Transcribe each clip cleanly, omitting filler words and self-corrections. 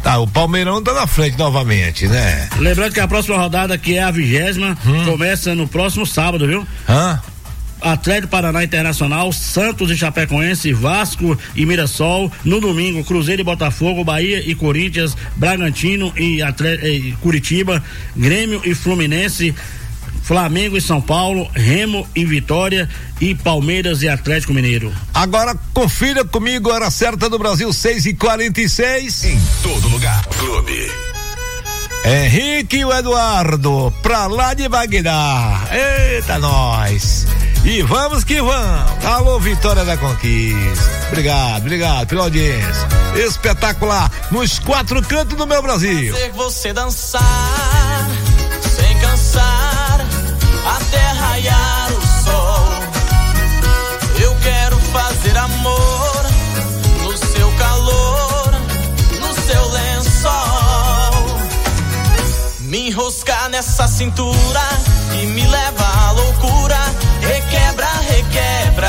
Tá, o Palmeirão tá na frente novamente, né? Lembrando que a próxima rodada, que é a 20ª, começa no próximo sábado, viu? Atlético Paraná Internacional, Santos e Chapecoense, Vasco e Mirassol. No domingo, Cruzeiro e Botafogo, Bahia e Corinthians, Bragantino e Curitiba, Grêmio e Fluminense, Flamengo e São Paulo, Remo e Vitória e Palmeiras e Atlético Mineiro. Agora confira comigo a hora certa do Brasil, 6h46. Em todo lugar, Clube. Henrique e o Eduardo, pra lá de Bagdá. Eita, nós. E vamos que vamos. Alô, Vitória da Conquista. Obrigado pela audiência. Espetacular, nos 4 cantos do meu Brasil. Fazer você dançar, sem cansar, até raiar o sol. Eu quero fazer amor no seu calor, no seu lençol. Me enroscar nessa cintura que me leva à loucura. Requebra, requebra.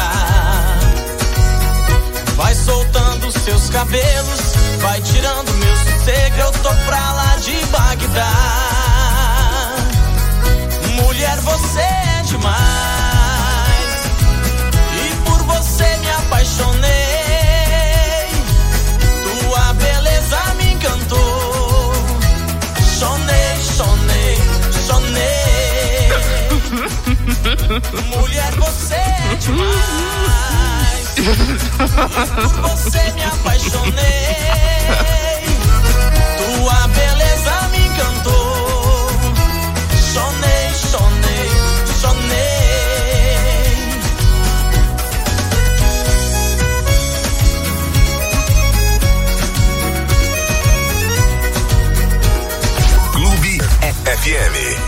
Vai soltando seus cabelos, vai tirando meu sossego. Eu tô pra lá de Bagdá. Mulher, você é demais, e por você me apaixonei. Tua beleza me encantou. Chonei, chonei, chonei. Mulher, você é demais, e por você me apaixonei. Tua beleza me encantou. Chonei, chonei, chonei. Clube FM.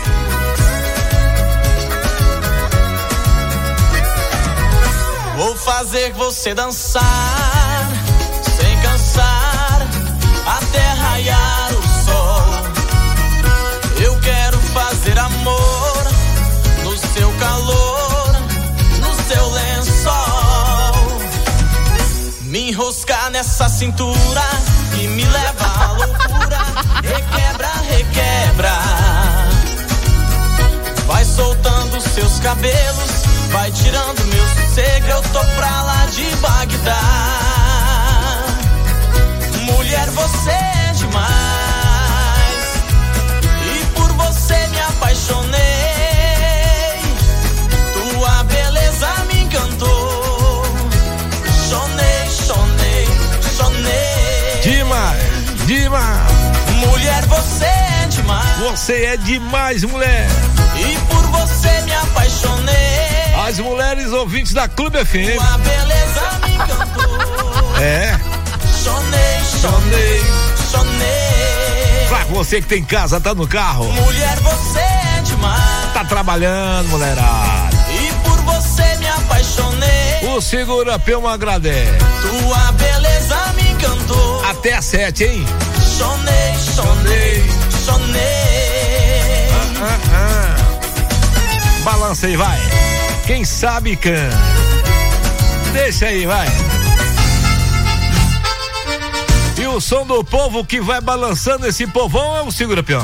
Vou fazer você dançar, sem cansar, até raiar o sol. Eu quero fazer amor no seu calor, no seu lençol. Me enroscar nessa cintura que me leva à loucura. Requebra, requebra. Vai soltando seus cabelos, vai tirando meu sossego. Eu tô pra lá de Bagdá. Mulher, você é demais, e por você me apaixonei. Tua beleza me encantou. Chonei, chonei, chonei. Demais, demais. Mulher, você é demais. Você é demais, mulher. E por você me apaixonei. As mulheres ouvintes da Clube FM. Tua beleza me encantou. É. Chonei, chonei, chonei. Pra você que tem casa, tá no carro. Mulher, você é demais. Tá trabalhando, mulherada. E por você me apaixonei. O Segura Pelma agradece. Tua beleza me encantou. Até às 7, hein? Chonei, chonei, chonei. Balança aí, vai. Quem sabe canta. Deixa aí, vai. E o som do povo que vai balançando esse povão é o Segura Peão.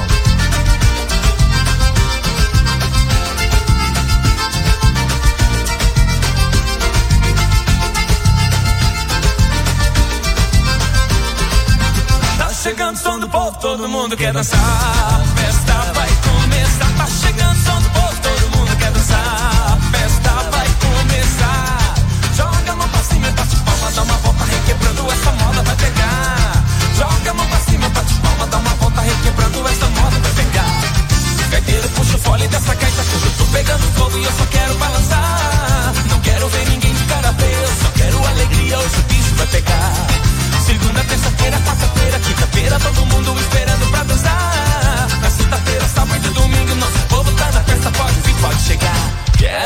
Tá chegando o som do povo, todo mundo quer dançar. A festa vai começar. Tá chegando o som do povo, todo mundo quer dançar. A festa vai começar. Joga a mão pra cima e bate palma, dá uma volta requebrando, essa moda vai pegar. Joga a mão pra cima e bate palma, dá uma volta requebrando, essa moda vai pegar. Gaiteiro, puxa o fole dessa gaita que eu tô pegando fogo e eu só quero balançar. Não quero ver ninguém de cara feia, só quero alegria, hoje o bicho vai pegar. Segunda, terça-feira, quarta-feira, quinta-feira, todo mundo esperando pra dançar. Na sexta-feira, sábado e domingo, nosso povo tá na festa, pode vir, pode chegar.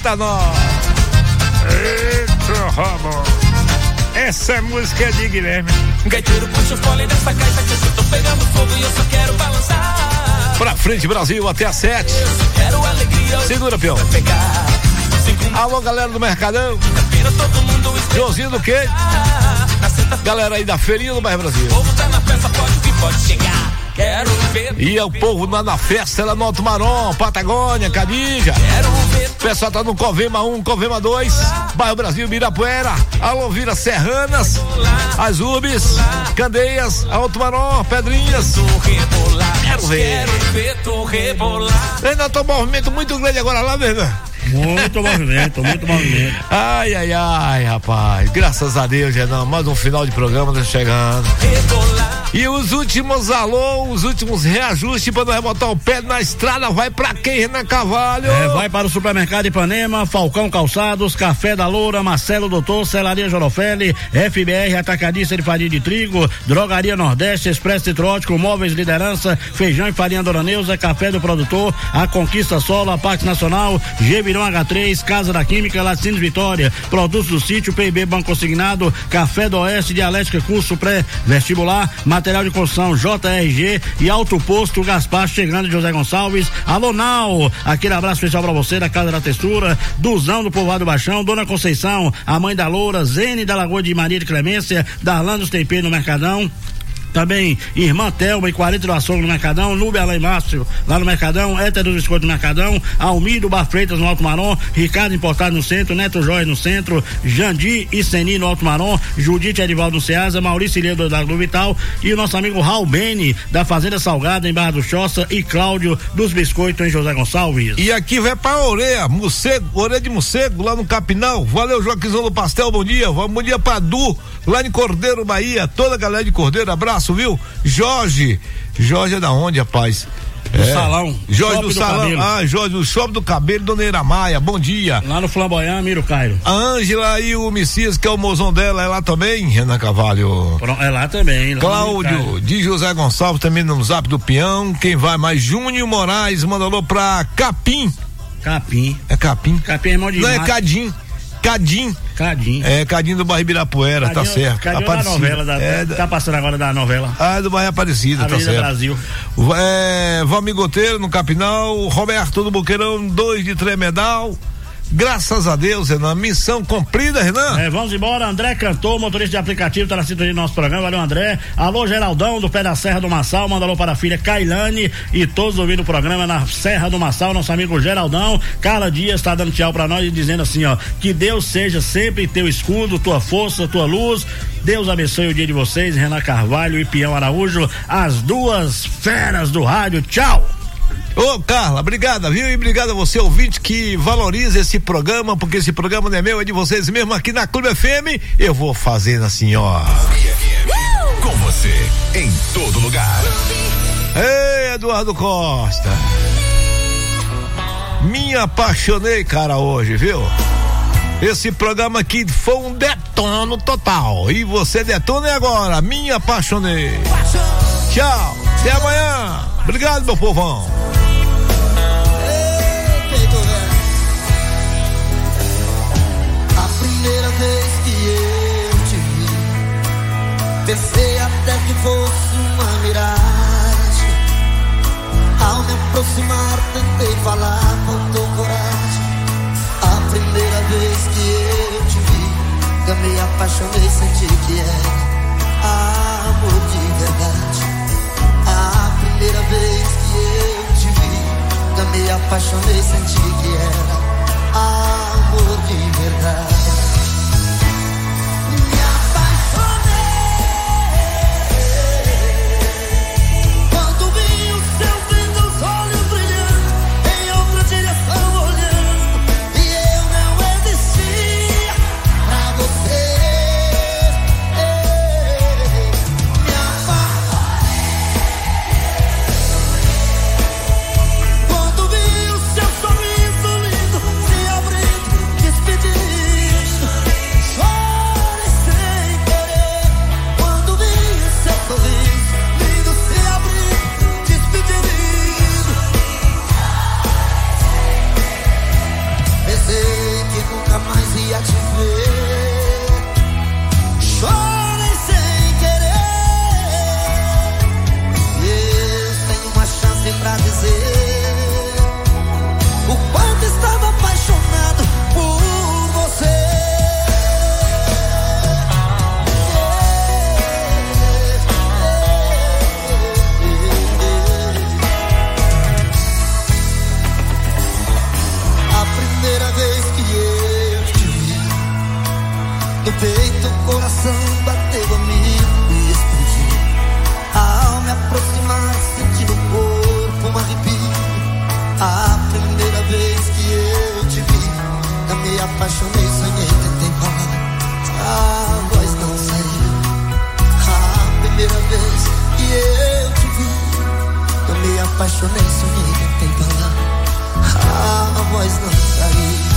Eita, nós! Eita, Ramon! Essa música é de Guilherme. Gaiteiro, puxa o fole dessa gaita que eu tô pegando fogo e eu só quero balançar. Pra frente, Brasil, até às 7. Eu só quero alegria. Segura, peão. Alô, galera do Mercadão. Todo mundo Josinho do quê? Galera aí da feirinha do Bairro Brasil. O povo tá na festa, pode que pode chegar. Quero ver. E o povo na festa lá no Alto Marom, Patagônia, Cadija. Quero ver. O pessoal tá no Covema 1, Covema 2, Bairro Brasil, Ibirapuera, Alô Vira Serranas, as Ubis, Candeias, Alto Marom, Pedrinhas. Quero ver. Tu rebolar. Ainda tô um movimento muito grande agora lá, mesmo. Muito movimento. Ai, rapaz. Graças a Deus, Renan. Mais um final de programa tá chegando. E os últimos alô, os últimos reajustes pra nós botar o pé na estrada, vai pra quem, Renan Carvalho? Vai para o Supermercado Ipanema, Falcão Calçados, Café da Loura, Marcelo Doutor, Celaria Jorofeli, FBR, Atacadista de Farinha de Trigo, Drogaria Nordeste, Expresso Citrótico, Móveis Liderança, Feijão e Farinha Dona Neuza, Café do Produtor, A Conquista Solo, a Pax Nacional, G H3, Casa da Química, Laticínios Vitória, Produtos do Sítio, PIB Banco Consignado, Café do Oeste, Dialética Curso Pré-Vestibular, Material de Construção, JRG e Alto Posto Gaspar, chegando de José Gonçalves. Alô, Nau, aquele abraço especial pra você da Casa da Textura, Duzão do Povoado Baixão, Dona Conceição, a Mãe da Loura, Zene da Lagoa de Maria de Clemência, Darlan dos Temperos no Mercadão. Também Irmã Thelma e 40 do Açougue no Mercadão, Nube Alain Márcio lá no Mercadão, Éter dos Biscoitos no Mercadão, Almir Bar Freitas no Alto Marom, Ricardo Importado no centro, Neto Jóia no centro, Jandir e Seni no Alto Marom, Judite Edivaldo no Ceasa, Maurício Ilhedo da Globo Vital e o nosso amigo Raul Beni da Fazenda Salgada em Barra do Choça e Cláudio dos Biscoitos em José Gonçalves. E aqui vai pra Orelha de Morcego lá no Capinal. Valeu, Joaquizão do Pastel, bom dia. Bom dia pra Du, lá em Cordeiro, Bahia. Toda a galera de Cordeiro, abraço, viu? Jorge é da onde, rapaz? Do salão. Jorge do salão. Jorge do Shopping do Cabelo, Dona Eira Maia, bom dia. Lá no Flamboyant, Miro Cairo. A Ângela e o Messias, que é o mozão dela, é lá também, Renan Carvalho. É lá também. Lá Cláudio de José Gonçalves, também no Zap do Peão. Quem vai mais? Júnior Moraes, mandou pra Capim. É Capim? Capim é irmão de Não, é Cadim. É, Cadinho do Bairro Ibirapuera, tá certo. Cadinho da novela, tá passando agora da novela. Do Bairro Aparecida, tá certo. Brasil. Valmir Goteiro no Capinal, Roberto do Boqueirão, 2 de Tremedal. Graças a Deus, Renan, missão cumprida, Renan. Vamos embora, André Cantor, motorista de aplicativo, tá na sintonia do nosso programa, valeu, André. Alô, Geraldão, do Pé da Serra do Massal, manda alô para a filha Cailane e todos ouvindo o programa na Serra do Massal, nosso amigo Geraldão. Carla Dias tá dando tchau pra nós e dizendo assim, ó, que Deus seja sempre teu escudo, tua força, tua luz. Deus abençoe o dia de vocês, Renan Carvalho e Pião Araújo, as duas feras do rádio, tchau. Ô, Carla, obrigada, viu? E obrigado a você, ouvinte, que valoriza esse programa, porque esse programa não é meu, é de vocês mesmo aqui na Clube FM. Eu vou fazendo assim, ó. Com você, em todo lugar. Ei, Eduardo Costa. Me apaixonei, cara, hoje, viu? Esse programa aqui foi um detono total. E você detona agora. Me apaixonei. Tchau, até amanhã. Obrigado, meu povão. Primeira vez que eu te vi, pensei até que fosse uma miragem. Ao me aproximar tentei falar com tua coragem. A primeira vez que eu te vi, eu me apaixonei, senti que era amor de verdade. A primeira vez que eu te vi, eu me apaixonei, senti que era amor de verdade. Quando vi o seu sorriso lindo se abrindo, despedir. apaixonei, sonhei, tentei falar, a voz não saiu.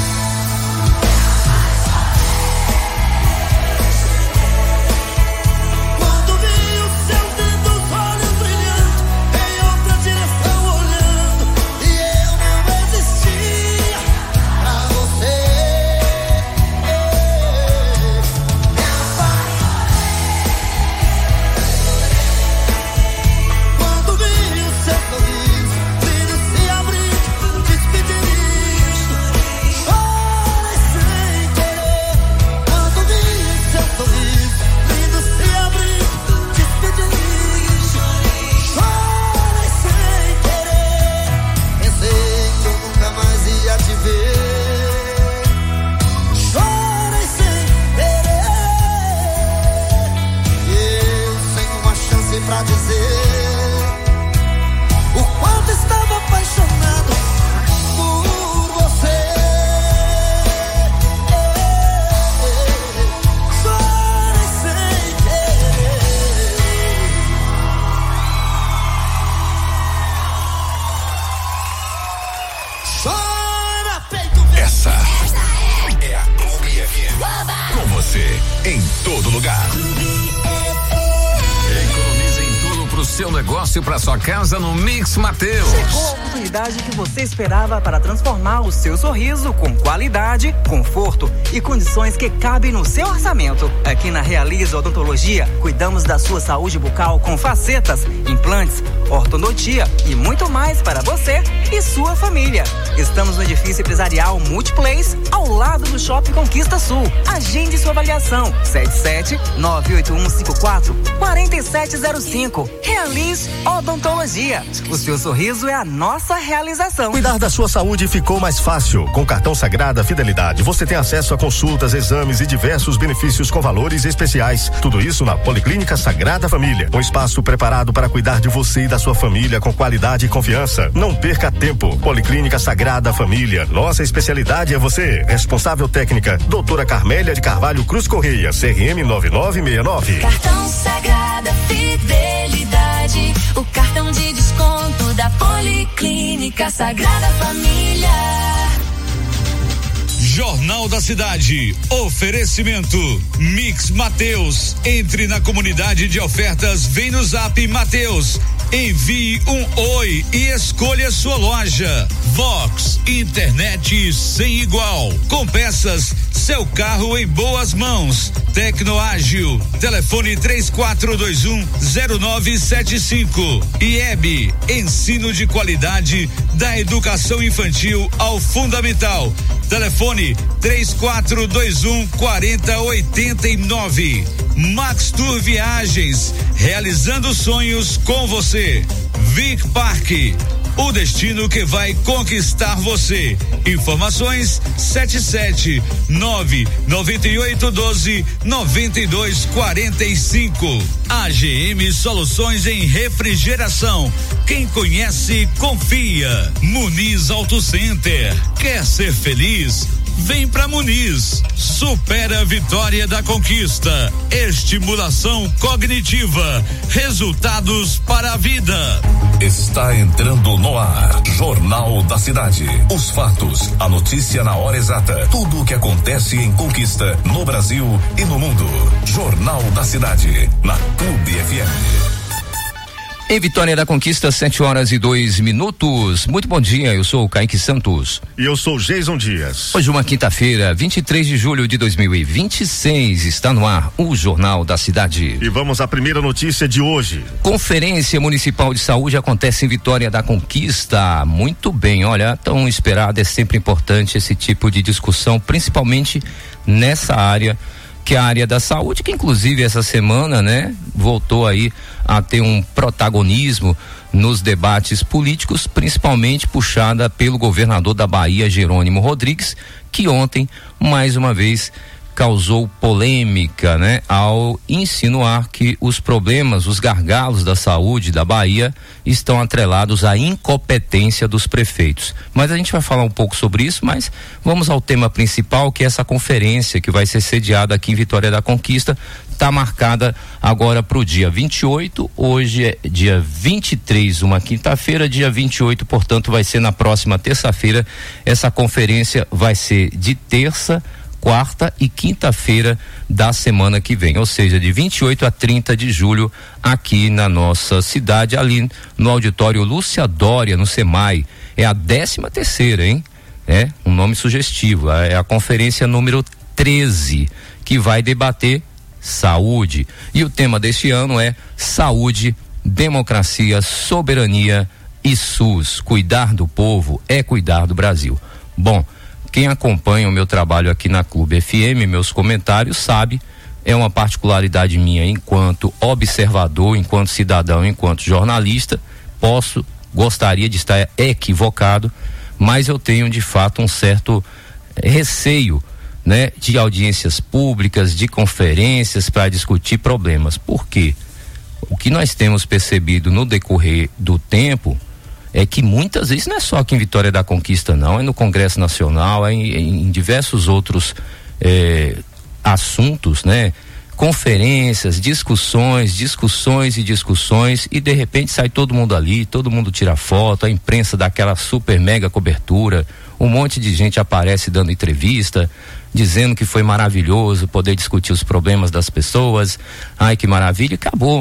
Quando vi os seus lindos olhos brilhando em outra direção olhando, e eu não existia pra você. Quando vi o seu sorriso, brilho se abrir, despedir, chorei sem querer. Quando vi o seu sorriso, brilho se abrir, despedir, chorei sem querer. Pensei que eu nunca mais ia te ver. Chorei sem querer. Eu sem uma chance pra dizer o quanto estava apaixonado por você. Chorei sem querer. Chora, peito verde. Essa é a Clube FM. Com você em todo lugar. Economize em tudo pro seu negócio e pra sua casa no Mix Mateus. Chegou a oportunidade que você esperava para transformar o seu sorriso com qualidade, conforto e condições que cabem no seu orçamento. Aqui na Realiza Odontologia, cuidamos da sua saúde bucal com facetas, implantes, ortodontia e muito mais para você e sua família. Estamos no edifício empresarial Multiplace, ao lado do Shopping Conquista Sul. Agende sua avaliação. 77-98154-4705. Realize Odontologia. O seu sorriso é a nossa realização. Cuidar da sua saúde ficou mais fácil. Com o cartão Sagrada Fidelidade, você tem acesso a consultas, exames e diversos benefícios com valores especiais. Tudo isso na Policlínica Sagrada Família. Um espaço preparado para cuidar de você e da sua família com qualidade e confiança. Não perca tempo. Policlínica Sagrada Família. Nossa especialidade é você. Responsável técnica, doutora Carmélia de Carvalho Cruz Correia, CRM 9969. Cartão Sagrada Fidelidade, o cartão de desconto da Policlínica Sagrada Família. Jornal da Cidade. Oferecimento Mix Mateus. Entre na comunidade de ofertas, vem no Zap Mateus. Envie um oi e escolha sua loja. Vox, internet sem igual. Com peças, seu carro em boas mãos. Tecnoágil, telefone 3421-0975. IEB, ensino de qualidade da educação infantil ao fundamental. Telefone 3421-4089. Max Tour Viagens, realizando sonhos com você. Vic Parque, o destino que vai conquistar você. Informações 77998129245. AGM Soluções em Refrigeração. Quem conhece, confia. Muniz Auto Center. Quer ser feliz? Vem pra Muniz. Supera a vitória da conquista. Estimulação cognitiva. Resultados para a vida. Está entrando no ar. Jornal da Cidade. Os fatos, a notícia na hora exata. Tudo o que acontece em Conquista, no Brasil e no mundo. Jornal da Cidade, na Clube FM. Em Vitória da Conquista, 7h02. Muito bom dia, eu sou o Kaique Santos. E eu sou Jason Dias. Hoje uma quinta-feira, 23 de julho de 2026, está no ar o Jornal da Cidade. E vamos à primeira notícia de hoje. Conferência Municipal de Saúde acontece em Vitória da Conquista. Muito bem, olha, tão esperado, é sempre importante esse tipo de discussão, principalmente nessa área, que é a área da saúde, que inclusive essa semana, né, voltou aí a ter um protagonismo nos debates políticos, principalmente puxada pelo governador da Bahia, Jerônimo Rodrigues, que ontem, mais uma vez, causou polêmica, né, ao insinuar que os problemas, os gargalos da saúde da Bahia estão atrelados à incompetência dos prefeitos. Mas a gente vai falar um pouco sobre isso, mas vamos ao tema principal, que é essa conferência que vai ser sediada aqui em Vitória da Conquista. Está marcada agora para o dia 28, hoje é dia 23, uma quinta-feira, dia 28, portanto vai ser na próxima terça-feira. Essa conferência vai ser de terça, quarta e quinta-feira da semana que vem, ou seja, de 28 a 30 de julho, aqui na nossa cidade, ali no auditório Lúcia Dória, no SEMAI. É a 13ª, hein? É um nome sugestivo. É a conferência número 13, que vai debater saúde. E o tema deste ano é saúde, democracia, soberania e SUS. Cuidar do povo é cuidar do Brasil. Bom, quem acompanha o meu trabalho aqui na Clube FM, meus comentários, sabe, é uma particularidade minha enquanto observador, enquanto cidadão, enquanto jornalista. Gostaria de estar equivocado, mas eu tenho de fato um certo receio, né, de audiências públicas, de conferências para discutir problemas. Por quê? O que nós temos percebido no decorrer do tempo é que muitas vezes não é só aqui em Vitória da Conquista, não, é no Congresso Nacional, é em diversos outros assuntos, né? Conferências, discussões e de repente sai todo mundo ali, todo mundo tira foto, a imprensa dá aquela super mega cobertura, um monte de gente aparece dando entrevista, dizendo que foi maravilhoso poder discutir os problemas das pessoas, ai que maravilha, e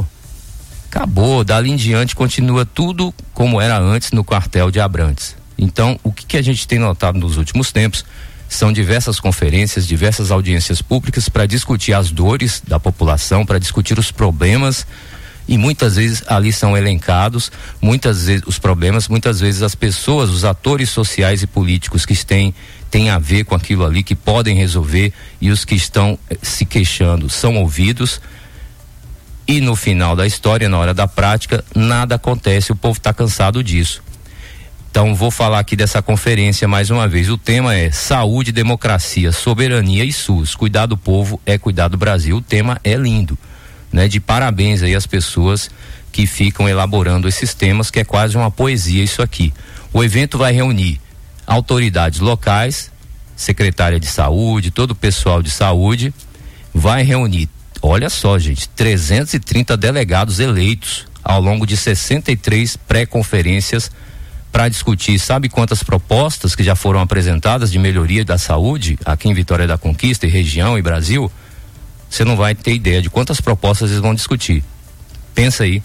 acabou, dali em diante continua tudo como era antes no quartel de Abrantes. Então, o que a gente tem notado nos últimos tempos são diversas conferências, diversas audiências públicas para discutir as dores da população, para discutir os problemas, e muitas vezes ali são elencados, muitas vezes os problemas, muitas vezes as pessoas, os atores sociais e políticos que têm a ver com aquilo ali, que podem resolver, e os que estão se queixando são ouvidos. E no final da história, na hora da prática, nada acontece, o povo está cansado disso. Então vou falar aqui dessa conferência mais uma vez. O tema é saúde, democracia, soberania e SUS. Cuidar do povo é cuidar do Brasil. O tema é lindo, né? De parabéns aí às pessoas que ficam elaborando esses temas, que é quase uma poesia isso aqui. O evento vai reunir autoridades locais, secretária de saúde, todo o pessoal de saúde, vai reunir, olha só, gente, 330 delegados eleitos ao longo de 63 pré-conferências para discutir, sabe quantas propostas que já foram apresentadas de melhoria da saúde aqui em Vitória da Conquista, e região e Brasil? Você não vai ter ideia de quantas propostas eles vão discutir. Pensa aí,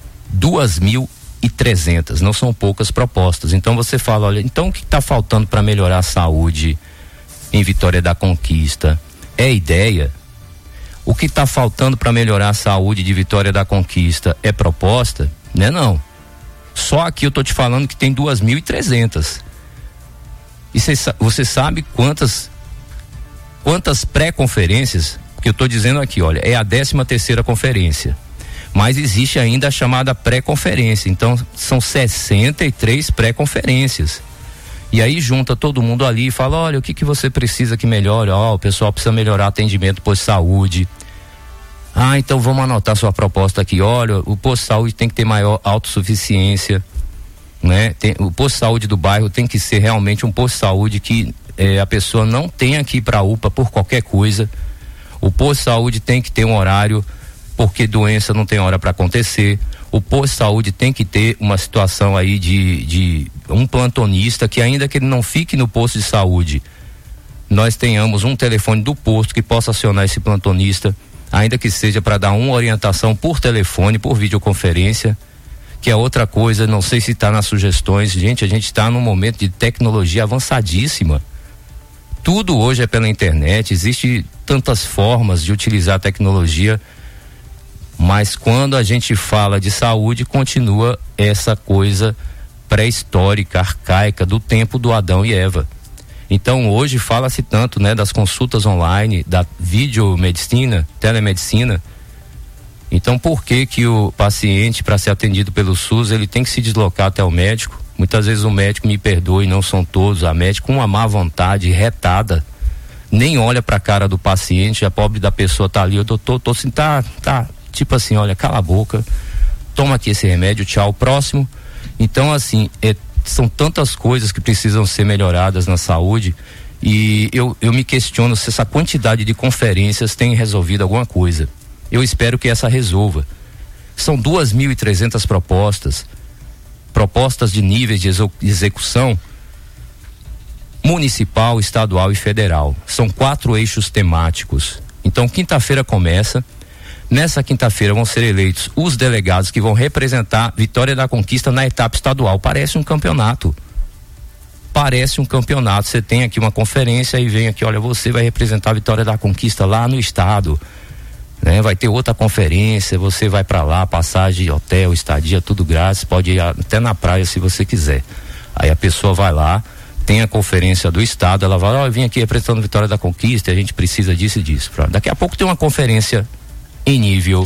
2.300, não são poucas propostas. Então você fala, olha, então o que está faltando para melhorar a saúde em Vitória da Conquista? É ideia? O que está faltando para melhorar a saúde de Vitória da Conquista é proposta? Né? Não. Só aqui eu tô te falando que tem 2.300. E você sabe quantas pré-conferências, que eu tô dizendo aqui, olha, é a 13ª conferência. Mas existe ainda a chamada pré-conferência. Então são 63 pré-conferências. E aí junta todo mundo ali e fala, olha, o que você precisa que melhore? O pessoal precisa melhorar atendimento posto de saúde. Então vamos anotar sua proposta aqui. Olha, o posto de saúde tem que ter maior autossuficiência, né? O posto de saúde do bairro tem que ser realmente um posto de saúde que a pessoa não tenha que ir para a UPA por qualquer coisa. O posto de saúde tem que ter um horário, porque doença não tem hora para acontecer. O posto de saúde tem que ter uma situação aí de um plantonista, que ainda que ele não fique no posto de saúde, nós tenhamos um telefone do posto que possa acionar esse plantonista, ainda que seja para dar uma orientação por telefone, por videoconferência, que é outra coisa, não sei se está nas sugestões. Gente, a gente está num momento de tecnologia avançadíssima. Tudo hoje é pela internet, existe tantas formas de utilizar a tecnologia, mas quando a gente fala de saúde, continua essa coisa pré-histórica, arcaica, do tempo do Adão e Eva. Então hoje fala-se tanto, né, das consultas online, da videomedicina, telemedicina. Então por que o paciente, para ser atendido pelo SUS, ele tem que se deslocar até o médico? Muitas vezes o médico, me perdoe, não são todos, a médico com uma má vontade retada, nem olha pra cara do paciente, a pobre da pessoa tá ali, eu tô assim, tá, tipo assim, olha, cala a boca, toma aqui esse remédio, tchau, próximo. Então, assim, são tantas coisas que precisam ser melhoradas na saúde, e eu me questiono se essa quantidade de conferências tem resolvido alguma coisa. Eu espero que essa resolva. São 2.300 propostas de níveis de execução municipal, estadual e federal. São 4 eixos temáticos. Então, quinta-feira começa. Nessa quinta-feira vão ser eleitos os delegados que vão representar Vitória da Conquista na etapa estadual. Parece um campeonato. Você tem aqui uma conferência e vem aqui, olha, você vai representar a Vitória da Conquista lá no estado, né? Vai ter outra conferência, você vai para lá, passagem, hotel, estadia, tudo grátis, pode ir até na praia se você quiser. Aí a pessoa vai lá, tem a conferência do estado, ela vai, eu vim aqui representando a Vitória da Conquista, a gente precisa disso e disso. Daqui a pouco tem uma conferência em nível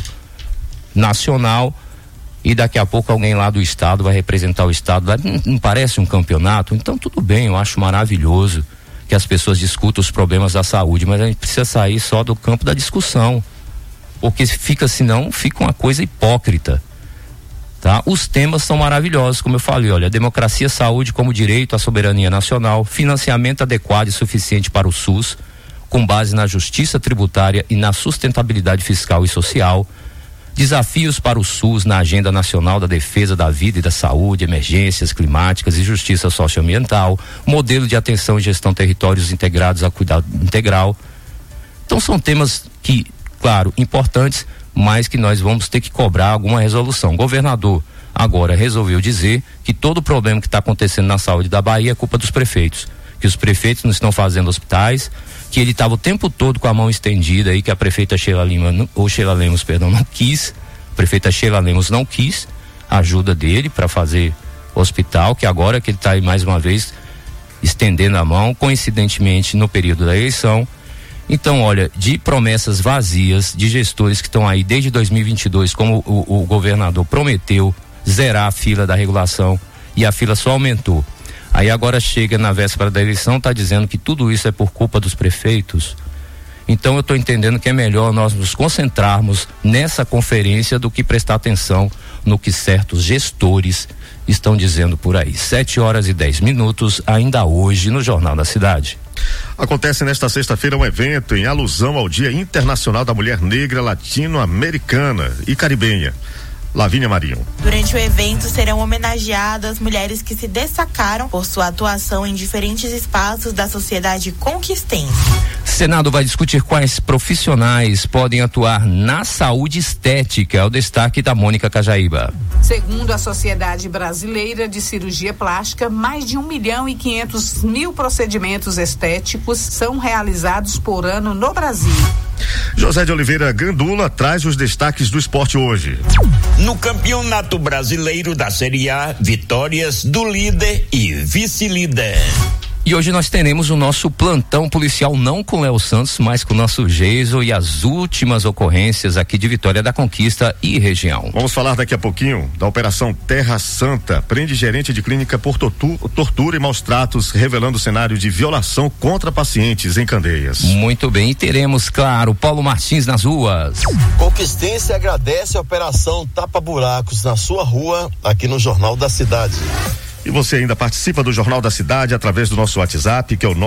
nacional e daqui a pouco alguém lá do estado vai representar o estado. Não parece um campeonato? Então tudo bem, eu acho maravilhoso que as pessoas discutam os problemas da saúde, mas a gente precisa sair só do campo da discussão, porque senão fica uma coisa hipócrita, tá? Os temas são maravilhosos, como eu falei, olha, democracia, saúde como direito à soberania nacional, financiamento adequado e suficiente para o SUS, com base na justiça tributária e na sustentabilidade fiscal e social, desafios para o SUS na agenda nacional da defesa da vida e da saúde, emergências climáticas e justiça socioambiental, modelo de atenção e gestão territórios integrados a cuidado integral. Então são temas que, claro, importantes, mas que nós vamos ter que cobrar alguma resolução. O governador agora resolveu dizer que todo o problema que está acontecendo na saúde da Bahia é culpa dos prefeitos, que os prefeitos não estão fazendo hospitais, que ele estava o tempo todo com a mão estendida aí, que a prefeita Sheila Lemos não quis, a prefeita Sheila Lemos não quis a ajuda dele para fazer hospital, que agora que ele está aí mais uma vez estendendo a mão, coincidentemente no período da eleição. Então, olha, de promessas vazias, de gestores que estão aí desde 2022, como o governador prometeu zerar a fila da regulação, e a fila só aumentou. Aí agora chega na véspera da eleição, está dizendo que tudo isso é por culpa dos prefeitos. Então eu estou entendendo que é melhor nós nos concentrarmos nessa conferência do que prestar atenção no que certos gestores estão dizendo por aí. 7h10, ainda hoje no Jornal da Cidade. Acontece nesta sexta-feira um evento em alusão ao Dia Internacional da Mulher Negra, Latino-Americana e Caribenha. Lavínia Marinho. Durante o evento serão homenageadas mulheres que se destacaram por sua atuação em diferentes espaços da sociedade conquistense. Senado vai discutir quais profissionais podem atuar na saúde estética. É o destaque da Mônica Cajaíba. Segundo a Sociedade Brasileira de Cirurgia Plástica, mais de 1.500.000 procedimentos estéticos são realizados por ano no Brasil. José de Oliveira Gandula traz os destaques do esporte hoje. No Campeonato Brasileiro da Série A, vitórias do líder e vice-líder. E hoje nós teremos o nosso plantão policial, não com Léo Santos, mas com o nosso Geiso e as últimas ocorrências aqui de Vitória da Conquista e região. Vamos falar daqui a pouquinho da Operação Terra Santa. Prende gerente de clínica por tortura e maus tratos, revelando cenário de violação contra pacientes em Candeias. Muito bem, e teremos, claro, Paulo Martins nas ruas. Conquistense agradece a Operação Tapa Buracos na sua rua, aqui no Jornal da Cidade. E você ainda participa do Jornal da Cidade através do nosso WhatsApp, que é o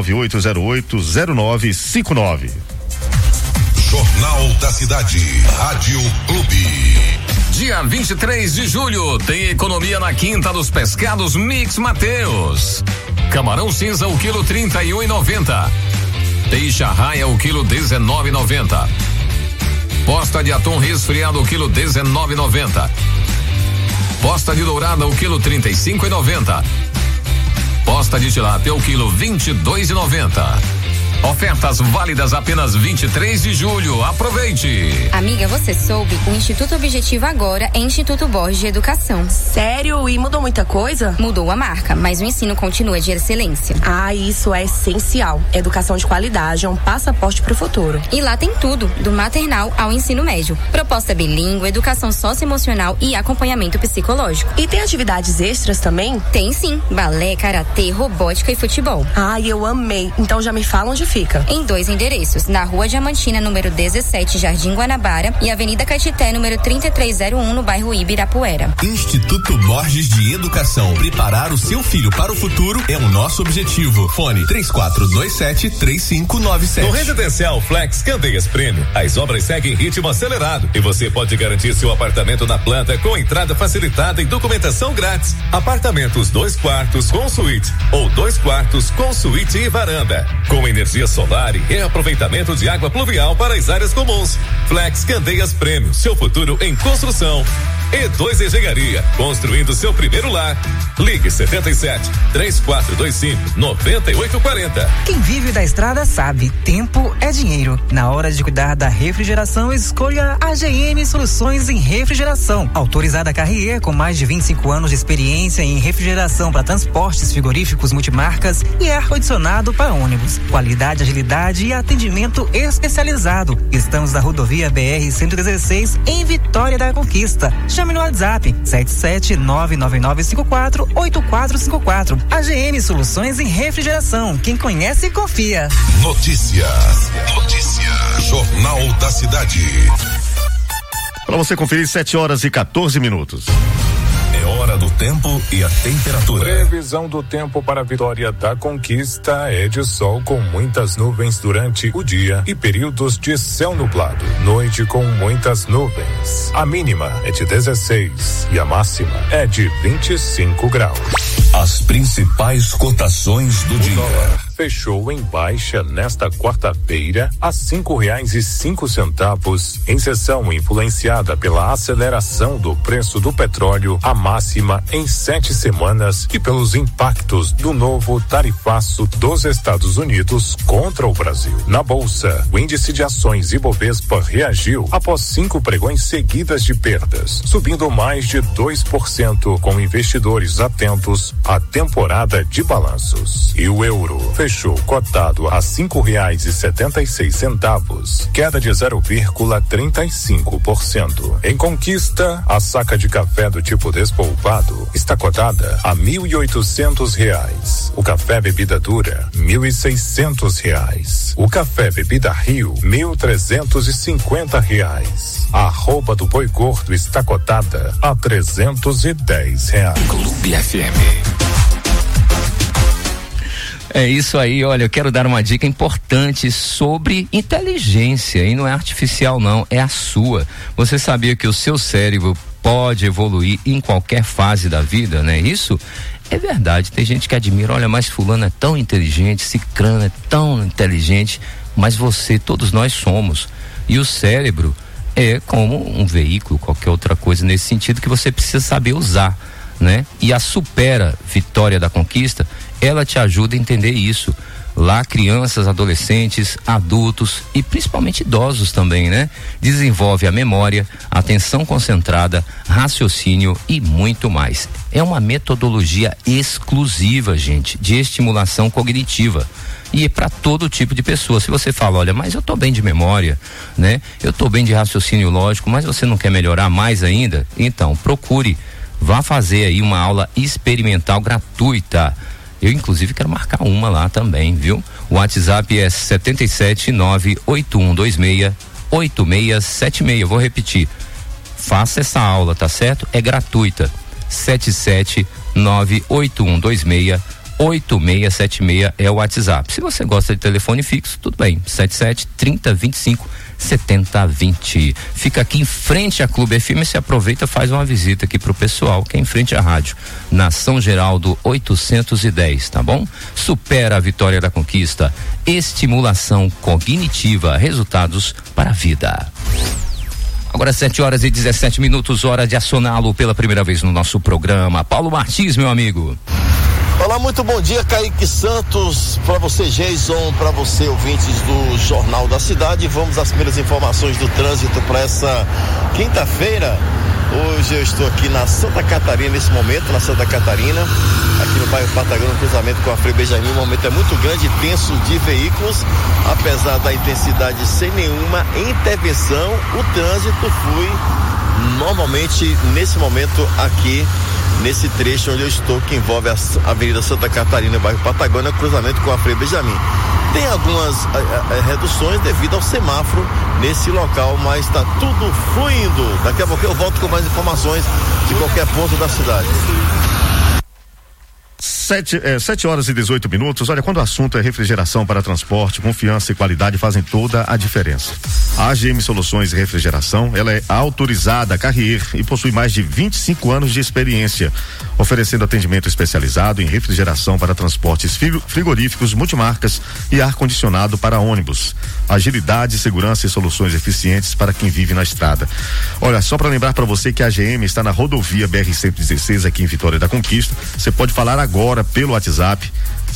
998080959. Jornal da Cidade, Rádio Clube. Dia 23 de julho tem economia na Quinta dos Pescados Mix Mateus. Camarão cinza o quilo R$31,90. Peixe arraia o quilo R$19,90. Posta de atum resfriado o quilo R$19,90. Posta de dourada o quilo R$35,90. Posta de tilápia o quilo R$22,90. Ofertas válidas apenas 23 de julho. Aproveite. Amiga, você soube? O Instituto Objetivo agora é Instituto Borges de Educação. Sério? E mudou muita coisa? Mudou a marca, mas o ensino continua de excelência. Ah, isso é essencial. Educação de qualidade é um passaporte pro futuro. E lá tem tudo, do maternal ao ensino médio. Proposta bilíngue, educação socioemocional e acompanhamento psicológico. E tem atividades extras também? Tem sim. Balé, karatê, robótica e futebol. Ai, eu amei. Então já me falam onde fica? Em 2 endereços, na Rua Diamantina, número 17, Jardim Guanabara, e Avenida Caetité, número 3301, no bairro Ibirapuera. Instituto Borges de Educação. Preparar o seu filho para o futuro é o nosso objetivo. Fone 3427-3597. No Residencial Flex Candeias Prêmio, as obras seguem em ritmo acelerado e você pode garantir seu apartamento na planta com entrada facilitada e documentação grátis. Apartamentos 2 quartos com suíte ou 2 quartos com suíte e varanda, com energia solar e reaproveitamento de água pluvial para as áreas comuns. Flex Candeias Prêmio, seu futuro em construção. E2 Engenharia, construindo seu primeiro lar. Ligue 77-3425-9840. Quem vive da estrada sabe, tempo é dinheiro. Na hora de cuidar da refrigeração, escolha a AGM Soluções em Refrigeração. Autorizada Carrier, com mais de 25 anos de experiência em refrigeração para transportes frigoríficos multimarcas e ar-condicionado para ônibus. Qualidade, agilidade e atendimento especializado. Estamos na rodovia BR-116, em Vitória da Conquista. Chame no WhatsApp 77999548454. AGM Soluções em Refrigeração. Quem conhece, confia. Notícia. Jornal da Cidade. Para você conferir, 7h14. É hora do tempo e a temperatura. Previsão do tempo para Vitória da Conquista é de sol com muitas nuvens durante o dia e períodos de céu nublado. Noite com muitas nuvens. A mínima é de 16 e a máxima é de 25 graus. As principais cotações do dia. Fechou em baixa nesta quarta-feira a R$5,05, em sessão influenciada pela aceleração do preço do petróleo, a máxima em 7 semanas, e pelos impactos do novo tarifaço dos Estados Unidos contra o Brasil. Na bolsa, o índice de ações Ibovespa reagiu após 5 pregões seguidas de perdas, subindo mais de 2%, com investidores atentos à temporada de balanços. E o euro fechou cotado a R$5,76, queda de 0,35%. Em Conquista, a saca de café do tipo despolpado está cotada a R$1.800. O café bebida dura, R$1.600. O café bebida Rio, R$1.350. A arroba do boi gordo está cotada a R$310. Clube FM. É isso aí, olha, eu quero dar uma dica importante sobre inteligência, e não é artificial não, é a sua. Você sabia que o seu cérebro pode evoluir em qualquer fase da vida, né? Isso é verdade, tem gente que admira, olha, mas fulano é tão inteligente, cicrano é tão inteligente, mas você, todos nós somos, e o cérebro é como um veículo, qualquer outra coisa nesse sentido, que você precisa saber usar, né? E a Supera Vitória da Conquista, ela te ajuda a entender isso. Lá, crianças, adolescentes, adultos e principalmente idosos também, né? Desenvolve a memória, atenção concentrada, raciocínio e muito mais. É uma metodologia exclusiva, gente, de estimulação cognitiva. E é para todo tipo de pessoa. Se você fala, olha, mas eu tô bem de memória, né? Eu tô bem de raciocínio lógico, mas você não quer melhorar mais ainda? Então, procure. Vá fazer aí uma aula experimental gratuita. Eu, inclusive, quero marcar uma lá também, viu? O WhatsApp é 77981268676. Eu vou repetir. Faça essa aula, tá certo? É gratuita. 77981268676 é o WhatsApp. Se você gosta de telefone fixo, tudo bem. 77-30-25-70-20. Fica aqui em frente à Clube FM. Se aproveita, faz uma visita aqui pro pessoal, que é em frente à rádio, na São Geraldo 810, tá bom? Supera a Vitória da Conquista. Estimulação cognitiva, resultados para a vida. Agora 7h17, hora de acioná-lo pela primeira vez no nosso programa. Paulo Martins, meu amigo. Olá, muito bom dia, Kaique Santos, para você, Jason, para você, ouvintes do Jornal da Cidade. Vamos às primeiras informações do trânsito para essa quinta-feira. Hoje eu estou aqui na Santa Catarina, nesse momento, na Santa Catarina, aqui no bairro Patagão, no cruzamento com a Frei Benjamin. O momento é muito grande e tenso de veículos, apesar da intensidade sem nenhuma intervenção, o trânsito flui normalmente nesse momento aqui nesse trecho onde eu estou, que envolve a Avenida Santa Catarina, bairro Patagônia, cruzamento com a Frei Benjamin. Tem algumas reduções devido ao semáforo nesse local, mas está tudo fluindo. Daqui a pouco eu volto com mais informações de qualquer ponto da cidade. 7h18. Olha, quando o assunto é refrigeração para transporte, confiança e qualidade fazem toda a diferença. A AGM Soluções e Refrigeração, ela é autorizada a Carrier e possui mais de 25 anos de experiência, oferecendo atendimento especializado em refrigeração para transportes frigoríficos, multimarcas e ar-condicionado para ônibus. Agilidade, segurança e soluções eficientes para quem vive na estrada. Olha, só para lembrar para você que a AGM está na rodovia BR-116 aqui em Vitória da Conquista. Você pode falar agora pelo WhatsApp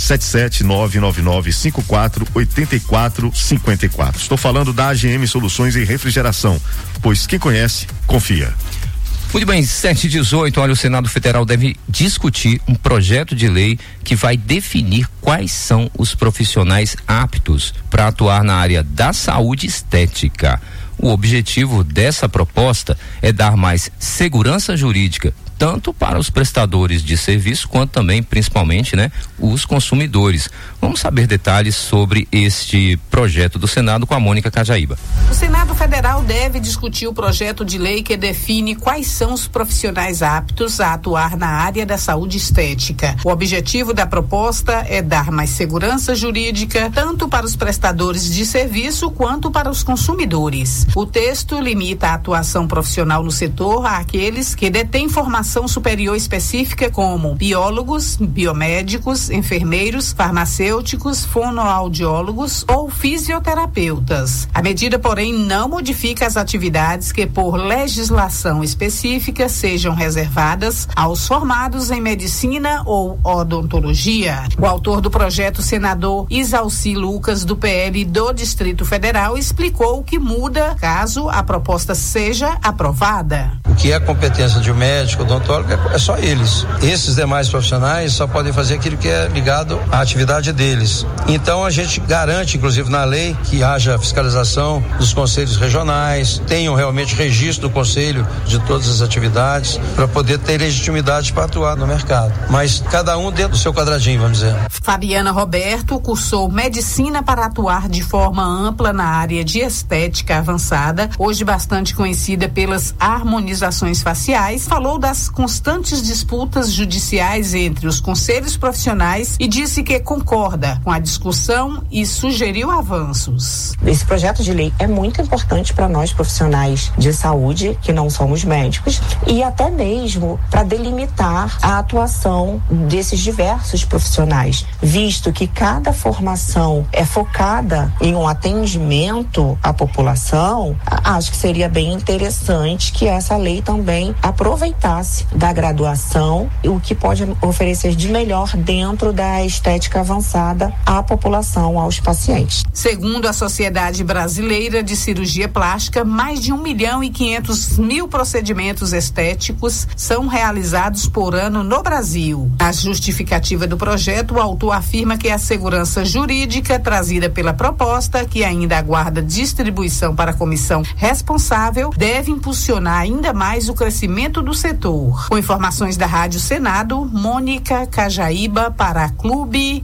77999548454. Estou falando da AGM Soluções em Refrigeração, pois quem conhece, confia. Muito bem, 7h18, olha, o Senado Federal deve discutir um projeto de lei que vai definir quais são os profissionais aptos para atuar na área da saúde estética. O objetivo dessa proposta é dar mais segurança jurídica tanto para os prestadores de serviço quanto também, principalmente, né, os consumidores. Vamos saber detalhes sobre este projeto do Senado com a Mônica Cajaíba. O Senado Federal deve discutir o projeto de lei que define quais são os profissionais aptos a atuar na área da saúde estética. O objetivo da proposta é dar mais segurança jurídica tanto para os prestadores de serviço quanto para os consumidores. O texto limita a atuação profissional no setor àqueles que detêm formação superior específica como biólogos, biomédicos, enfermeiros, farmacêuticos, fonoaudiólogos ou fisioterapeutas. A medida, porém, não modifica as atividades que, por legislação específica, sejam reservadas aos formados em medicina ou odontologia. O autor do projeto, senador Isalci Lucas, do PL do Distrito Federal, explicou o que muda caso a proposta seja aprovada. O que é a competência de um médico, odontólogo, é só eles. Esses demais profissionais só podem fazer aquilo que é ligado à atividade deles. Então a gente garante, inclusive na lei, que haja fiscalização dos conselhos regionais, tenham realmente registro do conselho de todas as atividades para poder ter legitimidade para atuar no mercado. Mas cada um dentro do seu quadradinho, vamos dizer. Fabiana Roberto cursou medicina para atuar de forma ampla na área de estética avançada, hoje bastante conhecida pelas harmonizações faciais, falou das constantes disputas judiciais entre os conselhos profissionais e disse que concorda com a discussão e sugeriu avanços. Esse projeto de lei é muito importante para nós profissionais de saúde, que não somos médicos, e até mesmo para delimitar a atuação desses diversos profissionais, visto que cada formação é focada em um atendimento à população. Acho que seria bem interessante que essa lei também aproveitasse da graduação o que pode oferecer de melhor dentro da estética avançada à população, aos pacientes. Segundo a Sociedade Brasileira de Cirurgia Plástica, mais de 1.500.000 procedimentos estéticos são realizados por ano no Brasil. Na justificativa do projeto, o autor afirma que a segurança jurídica trazida pela proposta, que ainda aguarda distribuição para a comissão responsável, deve impulsionar ainda mais o crescimento do setor. Com informações da Rádio Senado, Mônica Cajaíba para a Clube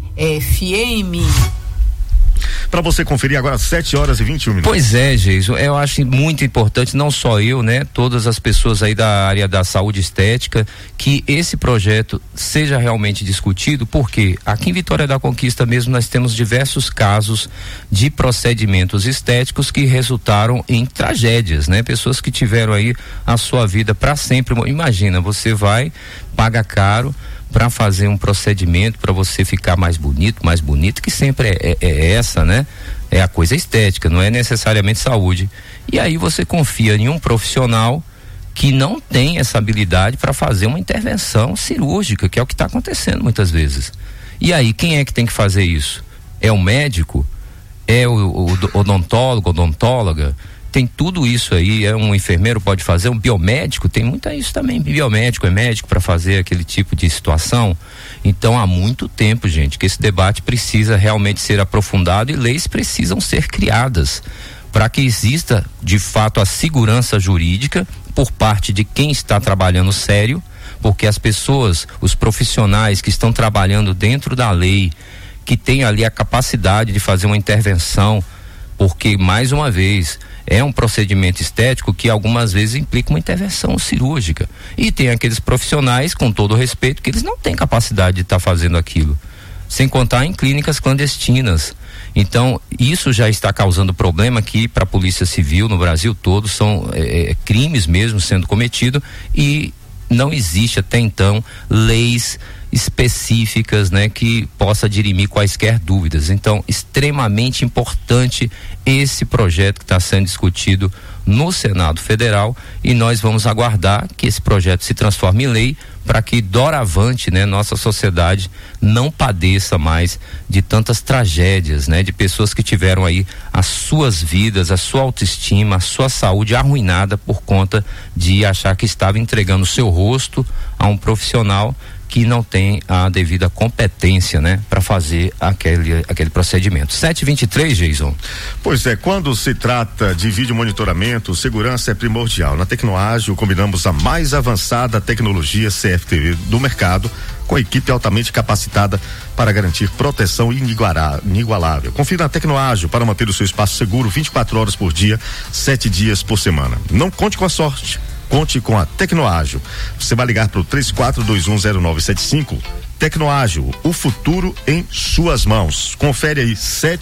FM. Para você conferir agora 7h21. Pois é, Geison, eu acho muito importante, não só eu, né, todas as pessoas aí da área da saúde estética, que esse projeto seja realmente discutido, porque aqui em Vitória da Conquista mesmo nós temos diversos casos de procedimentos estéticos que resultaram em tragédias, né? Pessoas que tiveram aí a sua vida para sempre. Imagina, você vai, paga caro para fazer um procedimento para você ficar mais bonito, que sempre é essa, né? É a coisa estética, não é necessariamente saúde. E aí você confia em um profissional que não tem essa habilidade para fazer uma intervenção cirúrgica, que é o que está acontecendo muitas vezes. E aí, quem é que tem que fazer isso? É o médico? É o odontólogo, odontóloga? Tem tudo isso aí, um enfermeiro pode fazer, um biomédico, tem muita isso também, biomédico, é médico para fazer aquele tipo de situação. Então há muito tempo, gente, que esse debate precisa realmente ser aprofundado e leis precisam ser criadas para que exista de fato a segurança jurídica por parte de quem está trabalhando sério, porque as pessoas, os profissionais que estão trabalhando dentro da lei, que têm ali a capacidade de fazer uma intervenção, porque, mais uma vez, é um procedimento estético que algumas vezes implica uma intervenção cirúrgica. E tem aqueles profissionais, com todo o respeito, que eles não têm capacidade de estar fazendo aquilo. Sem contar em clínicas clandestinas. Então, isso já está causando problema aqui para a Polícia Civil no Brasil todo, são crimes mesmo sendo cometidos, e não existe até então leis específicas, né, que possa dirimir quaisquer dúvidas. Então, extremamente importante esse projeto que está sendo discutido no Senado Federal, e nós vamos aguardar que esse projeto se transforme em lei para que doravante, né, nossa sociedade não padeça mais de tantas tragédias, né, de pessoas que tiveram aí as suas vidas, a sua autoestima, a sua saúde arruinada por conta de achar que estava entregando o seu rosto a um profissional que não tem a devida competência, né, para fazer aquele procedimento. 7h23, Jason. Pois é, quando se trata de vídeo monitoramento, segurança é primordial. Na Tecnoágil, combinamos a mais avançada tecnologia CFTV do mercado, com a equipe altamente capacitada para garantir proteção inigualável. Confira na Tecnoágil para manter o seu espaço seguro 24 horas por dia, 7 dias por semana. Não conte com a sorte. Conte com a Tecnoágil. Você vai ligar para o 34210975. Tecnoágil, o futuro em suas mãos. Confere aí,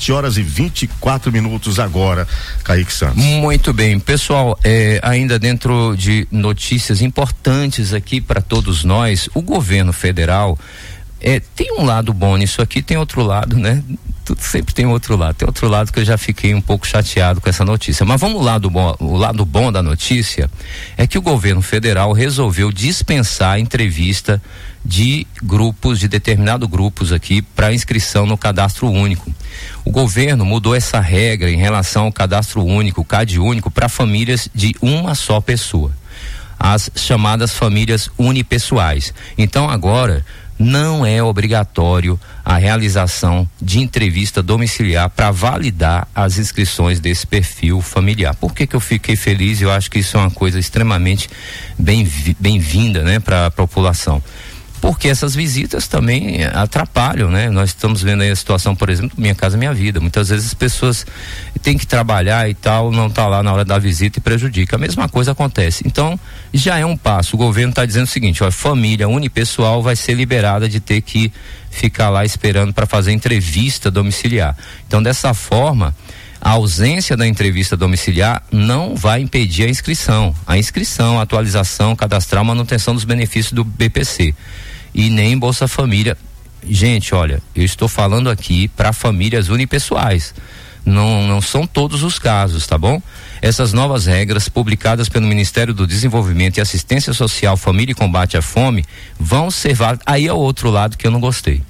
7h24 agora, Kaique Santos. Muito bem, pessoal, ainda dentro de notícias importantes aqui para todos nós, o governo federal tem um lado bom nisso aqui, tem outro lado, né? Tudo sempre tem outro lado. Tem outro lado que eu já fiquei um pouco chateado com essa notícia. Mas vamos lá o lado bom da notícia é que o governo federal resolveu dispensar a entrevista de grupos, de determinados grupos aqui, para inscrição no cadastro único. O governo mudou essa regra em relação ao cadastro único, o CAD único, para famílias de uma só pessoa, as chamadas famílias unipessoais. Então agora não é obrigatório a realização de entrevista domiciliar para validar as inscrições desse perfil familiar. Por que eu fiquei feliz? Eu acho que isso é uma coisa extremamente bem-vinda, né, para a população. Porque essas visitas também atrapalham, né? Nós estamos vendo aí a situação, por exemplo, Minha Casa Minha Vida. Muitas vezes as pessoas têm que trabalhar e tal, não tá lá na hora da visita e prejudica. A mesma coisa acontece. Então, já é um passo. O governo está dizendo o seguinte, ó, família unipessoal vai ser liberada de ter que ficar lá esperando para fazer entrevista domiciliar. Então, dessa forma, a ausência da entrevista domiciliar não vai impedir a inscrição. A inscrição, a atualização cadastral, manutenção dos benefícios do BPC. E nem Bolsa Família. Gente, olha, eu estou falando aqui para famílias unipessoais. Não são todos os casos, tá bom? Essas novas regras, publicadas pelo Ministério do Desenvolvimento e Assistência Social, Família e Combate à Fome, vão ser válidas. Aí é o outro lado que eu não gostei.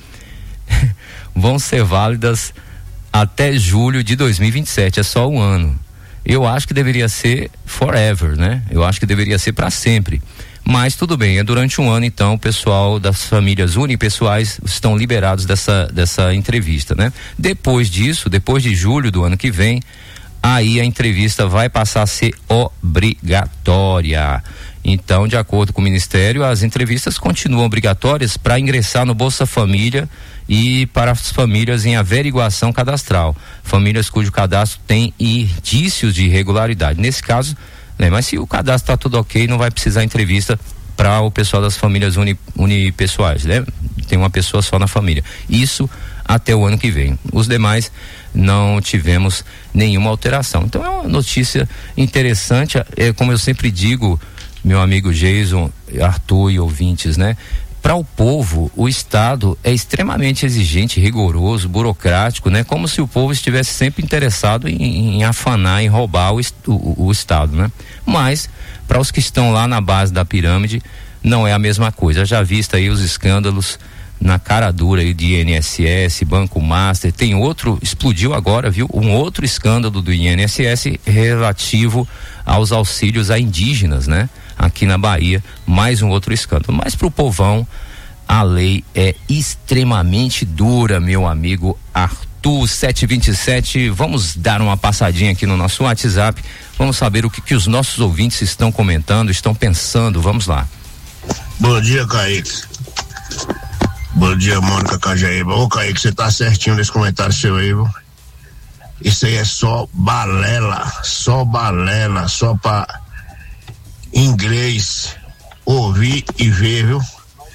Vão ser válidas até julho de 2027, é só um ano. Eu acho que deveria ser forever, né? Eu acho que deveria ser para sempre. Mas tudo bem, é durante um ano, então o pessoal das famílias unipessoais estão liberados dessa entrevista, né? Depois disso, depois de julho do ano que vem, aí a entrevista vai passar a ser obrigatória. Então, de acordo com o Ministério, as entrevistas continuam obrigatórias para ingressar no Bolsa Família e para as famílias em averiguação cadastral, famílias cujo cadastro tem indícios de irregularidade. Nesse caso, né, mas se o cadastro está tudo ok, não vai precisar entrevista para o pessoal das famílias unipessoais, né? Tem uma pessoa só na família. Isso até o ano que vem. Os demais não tivemos nenhuma alteração. Então é uma notícia interessante, como eu sempre digo, meu amigo Jason, Arthur e ouvintes, né? Para o povo, o Estado é extremamente exigente, rigoroso, burocrático, né? Como se o povo estivesse sempre interessado em afanar, em roubar o Estado, né? Mas, para os que estão lá na base da pirâmide, não é a mesma coisa. Já visto aí os escândalos na cara dura aí de INSS, Banco Master, tem outro, explodiu agora, viu? Um outro escândalo do INSS relativo aos auxílios a indígenas, né? Aqui na Bahia, mais um outro escândalo. Mas para o povão, a lei é extremamente dura, meu amigo Arthur. 727, vamos dar uma passadinha aqui no nosso WhatsApp, vamos saber o que os nossos ouvintes estão comentando, estão pensando, vamos lá. Bom dia, Kaique. Bom dia, Mônica Cajaíba. Ô, Kaique, você tá certinho nesse comentário seu aí, viu? Isso aí é só balela, só pra inglês ouvir e ver, viu?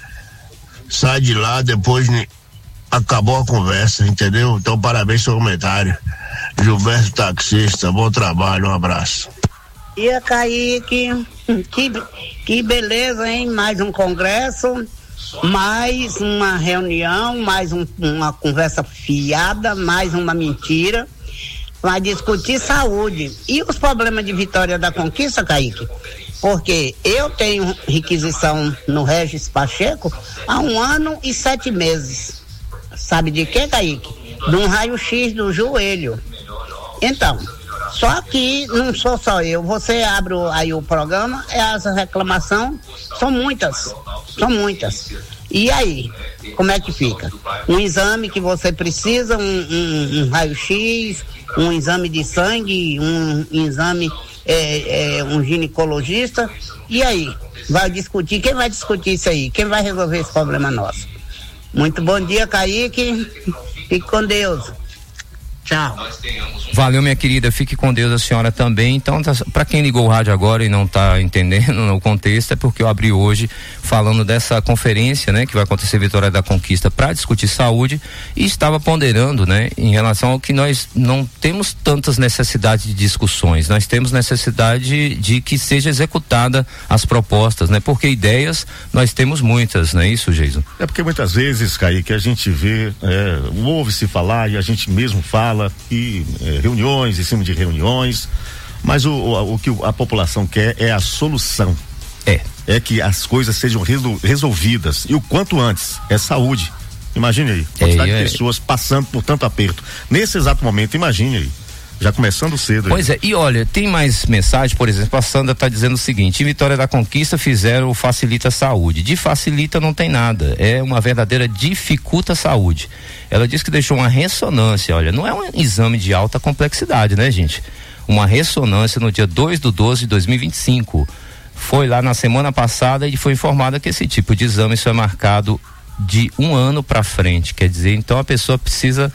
Sai de lá, depois acabou a conversa, entendeu? Então, parabéns pelo comentário. Gilberto Taxista, bom trabalho, um abraço. E a Kaique, que beleza, hein? Mais um congresso, mais uma reunião, mais uma conversa fiada, mais uma mentira. Vai discutir saúde. E os problemas de Vitória da Conquista, Kaique? Porque eu tenho requisição no Regis Pacheco há 1 ano e 7 meses. Sabe de quê, Kaique? De um raio-x do joelho. Então, só que não sou só eu. Você abre aí o programa, as reclamações são muitas. E aí, como é que fica? Um exame que você precisa, um raio-x, um exame de sangue, um exame, um ginecologista, e aí? Vai discutir, quem vai discutir isso aí? Quem vai resolver esse problema nosso? Muito bom dia, Kaique, fique com Deus. Tchau. Valeu, minha querida, fique com Deus, a senhora também. Então, para quem ligou o rádio agora e não está entendendo o contexto, é porque eu abri hoje falando dessa conferência, né, que vai acontecer em Vitória da Conquista para discutir saúde, e estava ponderando, né, em relação ao que nós não temos tantas necessidades de discussões, nós temos necessidade de que seja executada as propostas, né, porque ideias nós temos muitas, não é isso, Jason? É porque muitas vezes, Kaique, a gente vê, ouve-se falar e a gente mesmo fala e reuniões em cima de reuniões, mas o que a população quer é a solução. É que as coisas sejam resolvidas, e o quanto antes. É saúde. Imagine aí, quantidade de pessoas passando por tanto aperto nesse exato momento. Imagine aí, já começando cedo. Pois é, e olha, tem mais mensagem, por exemplo, a Sandra está dizendo o seguinte: em Vitória da Conquista fizeram o Facilita Saúde. De facilita não tem nada, é uma verdadeira dificulta saúde. Ela disse que deixou uma ressonância, olha, não é um exame de alta complexidade, né, gente? Uma ressonância no dia 2/12/2025. Foi lá na semana passada e foi informada que esse tipo de exame só é marcado de 1 ano para frente, quer dizer, então a pessoa precisa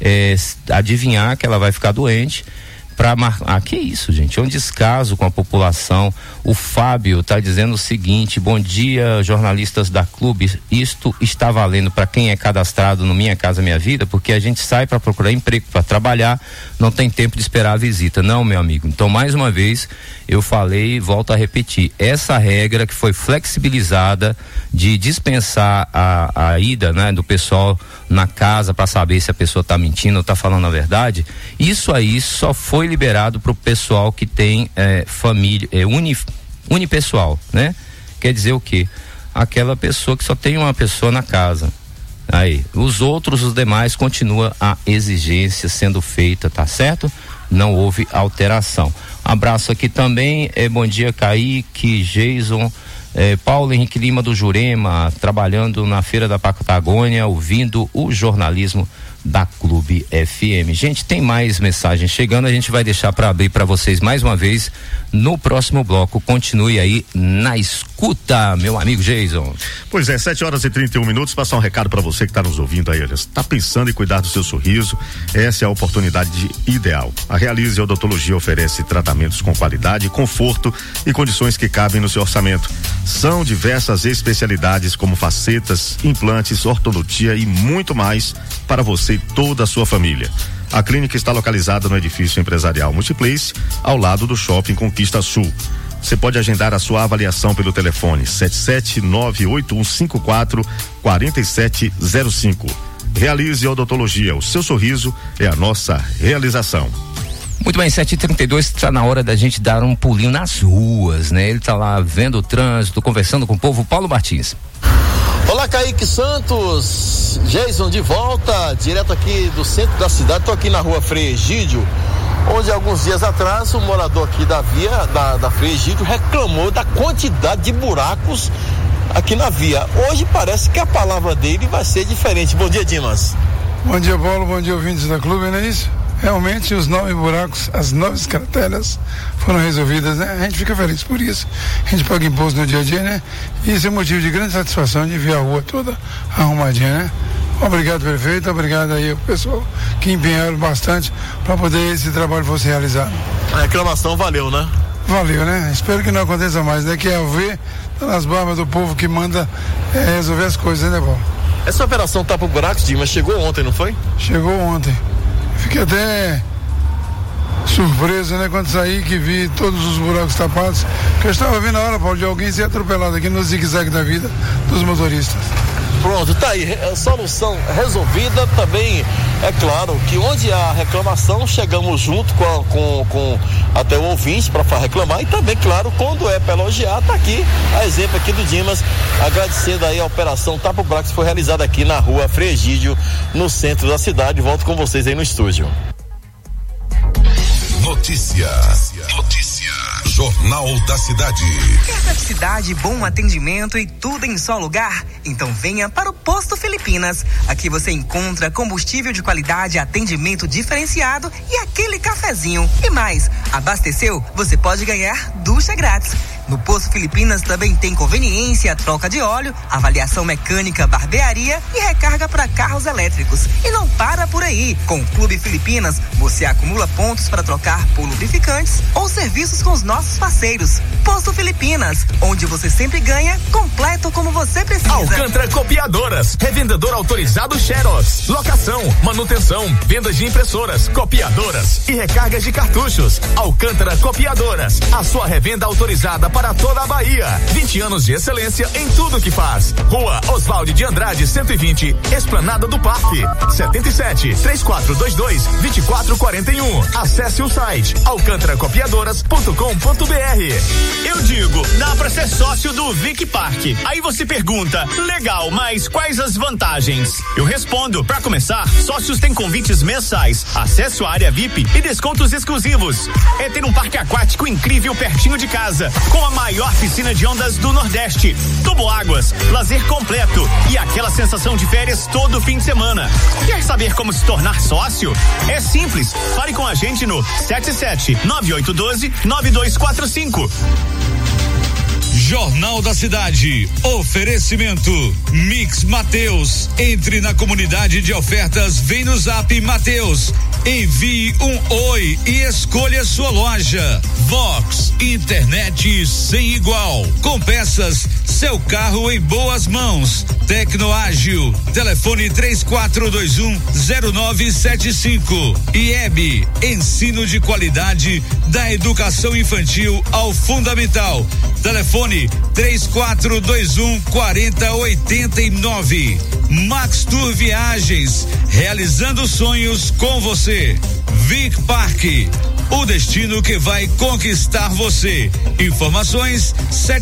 adivinhar que ela vai ficar doente para marcar. Que isso, gente? É um descaso com a população. O Fábio está dizendo o seguinte: bom dia, jornalistas da Clube, isto está valendo para quem é cadastrado no Minha Casa Minha Vida, porque a gente sai para procurar emprego, para trabalhar, não tem tempo de esperar a visita. Não, meu amigo. Então, mais uma vez, eu falei e volto a repetir, essa regra que foi flexibilizada de dispensar a ida, né, do pessoal na casa para saber se a pessoa está mentindo ou está falando a verdade, isso aí só foi liberado para o pessoal que tem família, unipessoal, né? Quer dizer o quê? Aquela pessoa que só tem uma pessoa na casa. Aí, os demais, continua a exigência sendo feita, tá certo? Não houve alteração. Abraço aqui também, bom dia, Kaique, Jason, Paulo Henrique Lima do Jurema, trabalhando na Feira da Patagônia, ouvindo o jornalismo da Clube FM. Gente, tem mais mensagens chegando, a gente vai deixar para abrir para vocês mais uma vez no próximo bloco. Continue aí na escuta, meu amigo Jason. Pois é, 7h31, passar um recado para você que está nos ouvindo aí, olha, está pensando em cuidar do seu sorriso, essa é a oportunidade ideal. A Realize Odontologia oferece tratamentos com qualidade, conforto e condições que cabem no seu orçamento. São diversas especialidades como facetas, implantes, ortodontia e muito mais para você e toda a sua família. A clínica está localizada no edifício empresarial Multiplace, ao lado do Shopping Conquista Sul. Você pode agendar a sua avaliação pelo telefone 77981544705. Realize Odontologia, o seu sorriso é a nossa realização. Muito bem, 7h32, está na hora da gente dar um pulinho nas ruas, né? Ele está lá vendo o trânsito, conversando com o povo. Paulo Martins. Olá, Kaique Santos, Jason de volta, direto aqui do centro da cidade. Estou aqui na rua Frei Egídio, onde alguns dias atrás um morador aqui da via da Frei Egídio reclamou da quantidade de buracos aqui na via. Hoje parece que a palavra dele vai ser diferente. Bom dia, Dimas. Bom dia, Paulo, bom dia, ouvintes da Clube, não é isso? realmente os 9 buracos, as 9 crateras foram resolvidas, né? A gente fica feliz por isso. A gente paga imposto no dia a dia, né? E isso é motivo de grande satisfação de ver a rua toda arrumadinha, né? Obrigado, prefeito, obrigado aí ao pessoal que empenharam bastante para poder esse trabalho fosse realizado. A reclamação valeu, né? Valeu, né? Espero que não aconteça mais, né? Que é ver tá nas barbas do povo que manda resolver as coisas, né, Paulo? Essa operação Tapa Buracos, Dimas, chegou ontem, não foi? Chegou ontem. Fiquei até surpreso, né? Quando saí, que vi todos os buracos tapados. Porque eu estava vendo a hora, Paulo, de alguém ser atropelado aqui no zigue-zague da vida dos motoristas. Pronto, tá aí, solução resolvida. Também é claro que onde há reclamação, chegamos junto com até o ouvinte para reclamar, e também, claro, quando é para elogiar, tá aqui a exemplo aqui do Dimas, agradecendo aí a operação Tapa Buracos que foi realizada aqui na rua Frei Egídio, no centro da cidade. Volto com vocês aí no estúdio. Notícia. Jornal da Cidade. Quer praticidade, bom atendimento e tudo em só lugar? Então venha para o Posto Filipinas. Aqui você encontra combustível de qualidade, atendimento diferenciado e aquele cafezinho. E mais, abasteceu? Você pode ganhar ducha grátis. No Posto Filipinas também tem conveniência, troca de óleo, avaliação mecânica, barbearia e recarga para carros elétricos. E não para por aí. Com o Clube Filipinas, você acumula pontos para trocar por lubrificantes ou serviços com os nossos parceiros. Posto Filipinas, onde você sempre ganha, completo como você precisa. Alcântara Copiadoras, revendedor autorizado Xerox, locação, manutenção, vendas de impressoras, copiadoras e recargas de cartuchos. Alcântara Copiadoras, a sua revenda autorizada para toda a Bahia. 20 anos de excelência em tudo que faz. Rua Oswaldo de Andrade, 120, Esplanada do Parque. 77-3422-2441. Acesse o site alcantaracopiadoras.com.br. Eu digo, dá pra ser sócio do Vic Park. Aí você pergunta, legal, mas quais as vantagens? Eu respondo, pra começar, sócios têm convites mensais, acesso à área VIP e descontos exclusivos. É ter um parque aquático incrível pertinho de casa, com a maior piscina de ondas do Nordeste, toboáguas, lazer completo e aquela sensação de férias todo fim de semana. Quer saber como se tornar sócio? É simples, fale com a gente no 77-9812-9245. Jornal da Cidade. Oferecimento Mix Mateus. Entre na comunidade de ofertas, vem no Zap Mateus. Envie um oi e escolha sua loja. Vox, internet sem igual. Com peças, seu carro em boas mãos. Tecnoágil, telefone 3421-0975. IEB, ensino de qualidade da educação infantil ao fundamental. Telefone 3421-4089. Max Tour Viagens, realizando sonhos com você. Vic Park, o destino que vai conquistar você. Informações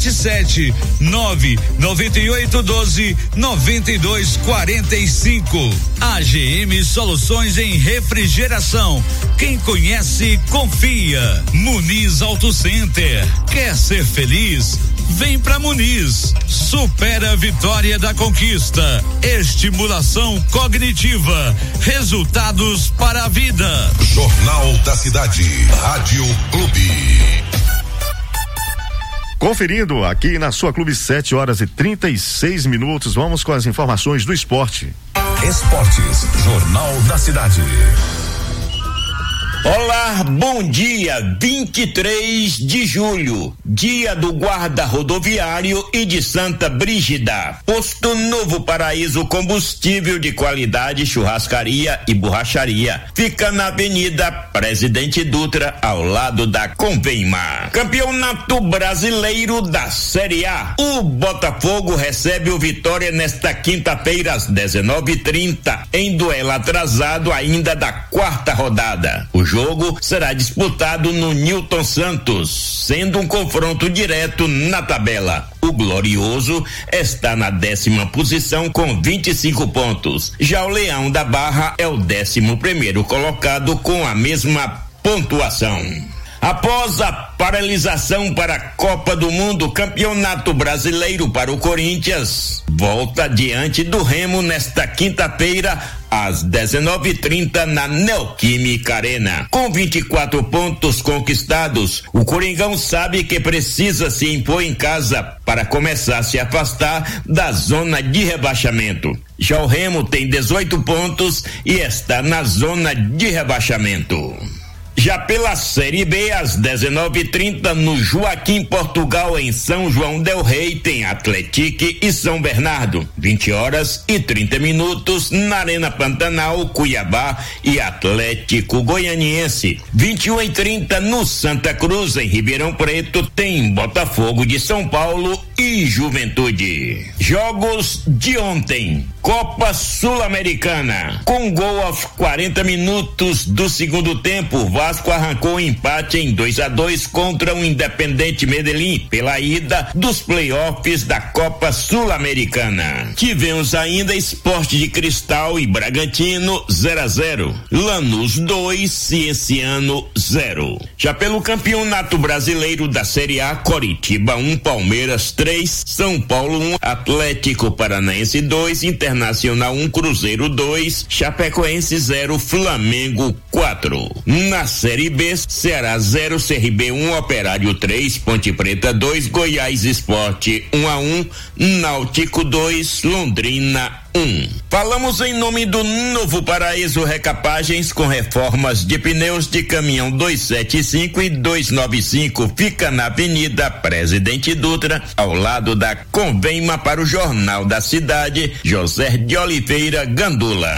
77998129245. AGM Soluções em Refrigeração. Quem conhece, confia. Muniz Auto Center. Quer ser feliz? Vem pra Muniz. Supera a vitória da conquista. Estimulação cognitiva. Resultados para a vida. Jornal da Cidade. Rádio Clube. Conferindo aqui na sua Clube 7h36. Vamos com as informações do esporte. Esportes. Jornal da Cidade. Olá, bom dia, 23 de julho, dia do guarda rodoviário e de Santa Brígida. Posto Novo Paraíso, combustível de qualidade, churrascaria e borracharia. Fica na Avenida Presidente Dutra, ao lado da Convemar. Campeonato Brasileiro da Série A. O Botafogo recebe o Vitória nesta quinta-feira às 19h30, em duelo atrasado ainda da quarta rodada. O jogo será disputado no Newton Santos, sendo um confronto direto na tabela. O Glorioso está na 10ª posição com 25 pontos. Já o Leão da Barra é o 11º colocado com a mesma pontuação. Após a paralisação para a Copa do Mundo, Campeonato Brasileiro para o Corinthians volta diante do Remo nesta quinta-feira às 19h30 na Neoquímica Arena. Com 24 pontos conquistados, o Coringão sabe que precisa se impor em casa para começar a se afastar da zona de rebaixamento. Já o Remo tem 18 pontos e está na zona de rebaixamento. Já pela Série B, às 19h30, no Joaquim Portugal, em São João del Rei, tem Atlético e São Bernardo. 20h30 na Arena Pantanal, Cuiabá e Atlético Goianiense. 21h30 no Santa Cruz, em Ribeirão Preto, tem Botafogo de São Paulo e Juventude. Jogos de ontem: Copa Sul-Americana. Com gol aos 40 minutos do segundo tempo, Vasco arrancou empate em 2-2 contra o Independente Medellín pela ida dos playoffs da Copa Sul-Americana. Tivemos ainda Sport de Cristal e Bragantino 0-0. Lanús 2, Cienciano 0. Já pelo Campeonato Brasileiro da Série A, Coritiba 1, Palmeiras 3, São Paulo 1, Atlético Paranaense 2, Internacional 1, Cruzeiro 2, Chapecoense 0, Flamengo 4. Na Série B, Ceará 0, CRB 1, Operário 3, Ponte Preta 2, Goiás Esporte 1-1, Náutico 2, Londrina 1. Falamos em nome do Novo Paraíso Recapagens, com reformas de pneus de caminhão 275 e 295. Fica na Avenida Presidente Dutra, ao lado da Convema, para o Jornal da Cidade, José de Oliveira Gandula.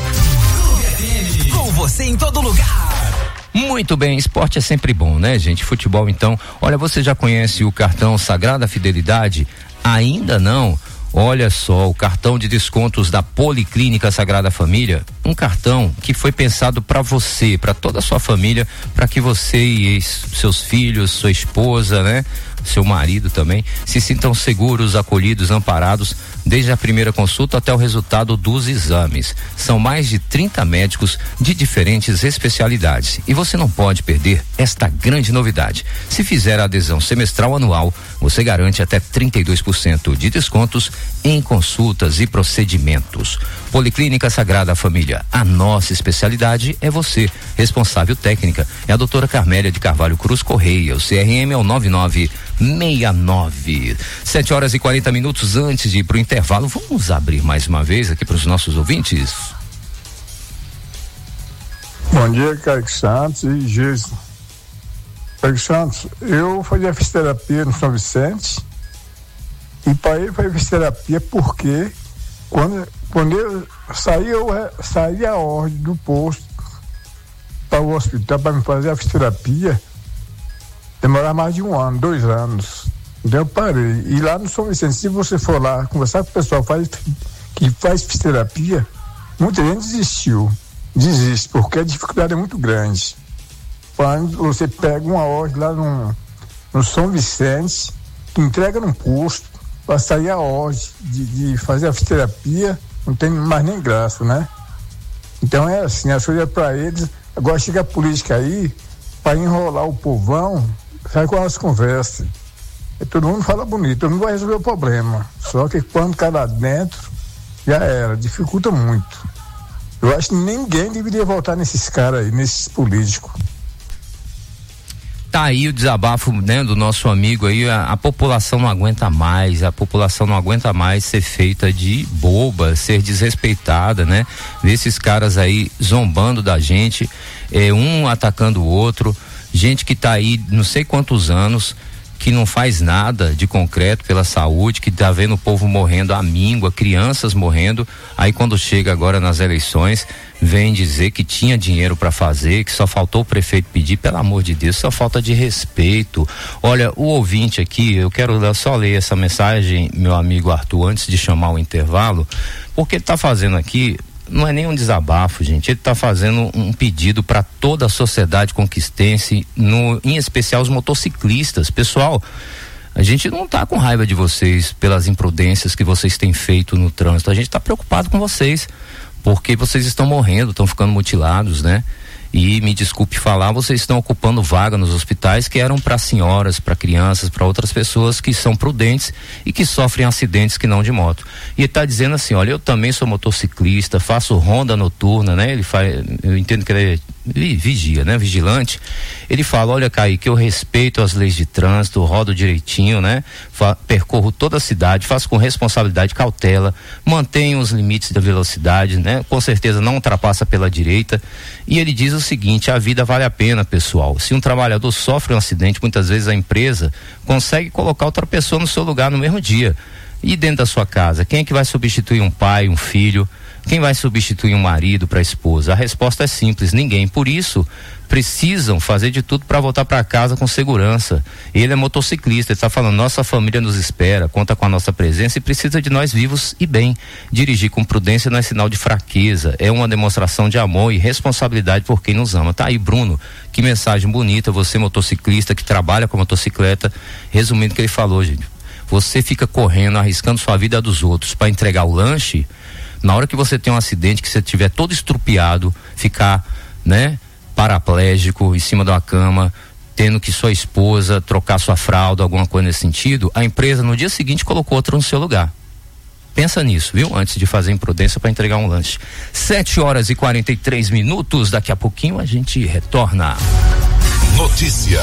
Com você em todo lugar. Muito bem, esporte é sempre bom, né, gente? Futebol, então. Olha, você já conhece o cartão Sagrada Fidelidade? Ainda não? Olha só, o cartão de descontos da Policlínica Sagrada Família, um cartão que foi pensado para você, para toda a sua família, para que você e seus filhos, sua esposa, né, seu marido também, se sintam seguros, acolhidos, amparados, desde a primeira consulta até o resultado dos exames. São mais de 30 médicos de diferentes especialidades e você não pode perder esta grande novidade. Se fizer a adesão semestral anual, você garante até 32% de descontos em consultas e procedimentos. Policlínica Sagrada Família, a nossa especialidade é você. Responsável técnica é a doutora Carmélia de Carvalho Cruz Correia. O CRM é o 9969. 7h40 antes de ir pro intervalo. Vamos abrir mais uma vez aqui para os nossos ouvintes. Bom dia, Kaique Santos e Geis. Kaique Santos, eu fazia fisioterapia no São Vicente e parei para fisioterapia porque quando eu saía a ordem do posto para o hospital para me fazer a fisioterapia, demorava mais de 1 ano, 2 anos. Então eu parei. E lá no São Vicente, se você for lá conversar com o pessoal que faz fisioterapia, muita gente desiste, porque a dificuldade é muito grande. Quando você pega uma ordem lá no São Vicente, entrega num posto, para sair a ordem de fazer a fisioterapia, não tem mais nem graça, né? Então é assim, a coisa é para eles. Agora chega a política aí, para enrolar o povão, sai com as conversas. E todo mundo fala bonito, todo mundo vai resolver o problema. Só que quando cai lá dentro, já era, dificulta muito. Eu acho que ninguém deveria votar nesses caras aí, nesses políticos. Tá aí o desabafo, né, do nosso amigo aí. A população não aguenta mais, ser feita de boba, ser desrespeitada, né? Ver esses caras aí zombando da gente, um atacando o outro, gente que tá aí não sei quantos anos, que não faz nada de concreto pela saúde, que tá vendo o povo morrendo à míngua, crianças morrendo. Aí quando chega agora nas eleições, vem dizer que tinha dinheiro para fazer, que só faltou o prefeito pedir. Pelo amor de Deus, só falta de respeito. Olha, o ouvinte aqui, eu quero só ler essa mensagem, meu amigo Arthur, antes de chamar o intervalo, porque ele tá fazendo aqui, não é nem um desabafo, gente, ele está fazendo um pedido para toda a sociedade conquistense, em especial os motociclistas. Pessoal, a gente não tá com raiva de vocês pelas imprudências que vocês têm feito no trânsito, a gente está preocupado com vocês, porque vocês estão morrendo, estão ficando mutilados, né? E me desculpe falar, vocês estão ocupando vaga nos hospitais que eram para senhoras, para crianças, para outras pessoas que são prudentes e que sofrem acidentes que não de moto. E ele está dizendo assim, olha, eu também sou motociclista, faço ronda noturna, né? Eu entendo que ele é vigia, né? Vigilante. Ele fala, olha, Kaique, eu respeito as leis de trânsito, rodo direitinho, né? Percorro toda a cidade, faço com responsabilidade, cautela, mantenho os limites da velocidade, né? Com certeza não ultrapassa pela direita. E ele diz o seguinte, a vida vale a pena, pessoal. Se um trabalhador sofre um acidente, muitas vezes a empresa consegue colocar outra pessoa no seu lugar no mesmo dia. E dentro da sua casa, quem é que vai substituir um pai, um filho? Quem vai substituir um marido para a esposa? A resposta é simples, ninguém. Por isso, precisam fazer de tudo para voltar para casa com segurança. Ele é motociclista, ele está falando, nossa família nos espera, conta com a nossa presença e precisa de nós vivos e bem. Dirigir com prudência não é sinal de fraqueza, é uma demonstração de amor e responsabilidade por quem nos ama. Tá aí, Bruno, que mensagem bonita, você motociclista que trabalha com motocicleta, resumindo o que ele falou, gente. Você fica correndo, arriscando sua vida dos outros para entregar o lanche. Na hora que você tem um acidente, que você estiver todo estrupiado, ficar, né, paraplégico, em cima de uma cama, tendo que sua esposa trocar sua fralda, alguma coisa nesse sentido, a empresa no dia seguinte colocou outra no seu lugar. Pensa nisso, viu? Antes de fazer imprudência para entregar um lanche. 7h43, daqui a pouquinho a gente retorna. Notícia.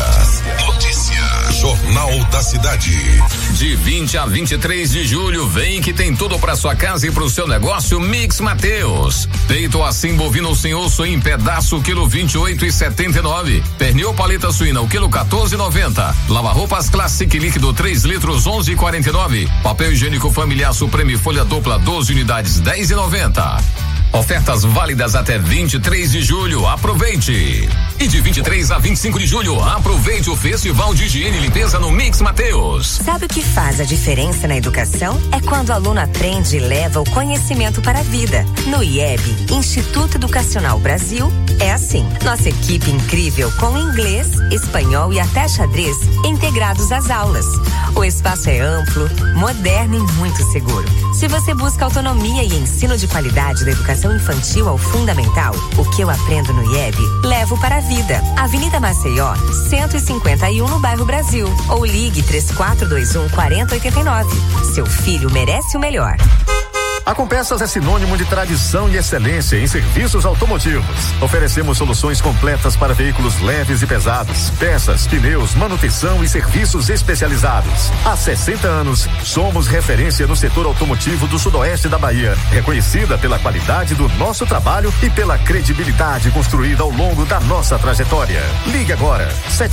Jornal da Cidade. De 20 a 23 de julho, vem que tem tudo para sua casa e para o seu negócio. Mix Mateus. Peito assim bovino sem osso em pedaço, quilo 28,79. Pernil paleta suína, o quilo 14,90. Lava-roupas Classic líquido 3 litros 11,49. Papel higiênico familiar Supreme folha dupla 12 unidades 10,90. Ofertas válidas até 23 de julho. Aproveite! E de 23 a 25 de julho, aproveite o Festival de Higiene e Limpeza no Mix Mateus. Sabe o que faz a diferença na educação? É quando o aluno aprende e leva o conhecimento para a vida. No IEB, Instituto Educacional Brasil, é assim. Nossa equipe incrível com inglês, espanhol e até xadrez integrados às aulas. O espaço é amplo, moderno e muito seguro. Se você busca autonomia e ensino de qualidade da educação infantil ao fundamental, o que eu aprendo no IEB, levo para a vida. Avenida Maceió, 151 no bairro Brasil. Ou ligue 3421-4089. Seu filho merece o melhor. A Compeças é sinônimo de tradição e excelência em serviços automotivos. Oferecemos soluções completas para veículos leves e pesados, peças, pneus, manutenção e serviços especializados. Há 60 anos, somos referência no setor automotivo do sudoeste da Bahia, reconhecida pela qualidade do nosso trabalho e pela credibilidade construída ao longo da nossa trajetória. Ligue agora,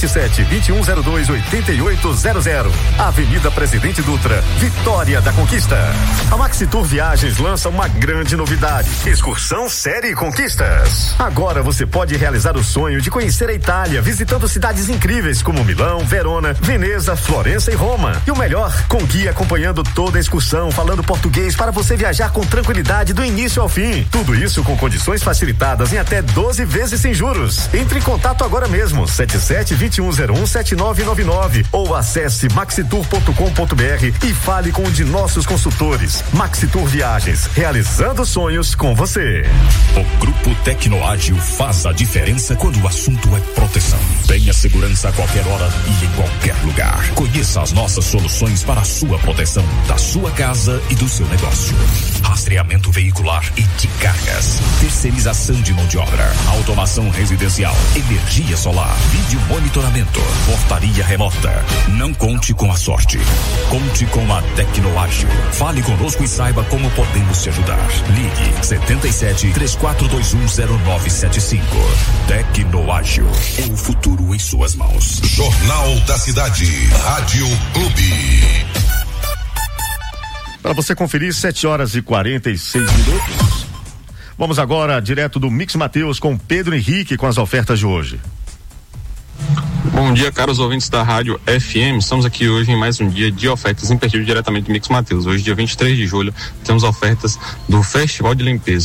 77-2102-8800. Avenida Presidente Dutra, Vitória da Conquista. A Maxitur Viagens lança uma grande novidade: excursão série Conquistas. Agora você pode realizar o sonho de conhecer a Itália, visitando cidades incríveis como Milão, Verona, Veneza, Florença e Roma. E o melhor, com guia acompanhando toda a excursão, falando português para você viajar com tranquilidade do início ao fim. Tudo isso com condições facilitadas em até 12 vezes sem juros. Entre em contato agora mesmo, 77-2101-7999 ou acesse maxitur.com.br e fale com um de nossos consultores. Maxitur Viagens, realizando sonhos com você. O Grupo Tecnoágil faz a diferença quando o assunto é proteção. Tenha segurança a qualquer hora e em qualquer lugar. Conheça as nossas soluções para a sua proteção, da sua casa e do seu negócio. Rastreamento veicular e de cargas, terceirização de mão de obra, automação residencial, energia solar, vídeo monitoramento, portaria remota. Não conte com a sorte, conte com a Tecnoágil. Fale conosco e saiba como podemos te ajudar. Ligue 77-3421-0975. Tecnoágil, o futuro em suas mãos. Jornal da Cidade, Rádio Clube. Para você conferir, 7h46. Vamos agora direto do Mix Mateus com Pedro Henrique com as ofertas de hoje. Bom dia, caros ouvintes da Rádio FM. Estamos aqui hoje em mais um dia de ofertas imperdíveis diretamente do Mix Mateus. Hoje, dia 23 de julho, temos ofertas do Festival de Limpeza.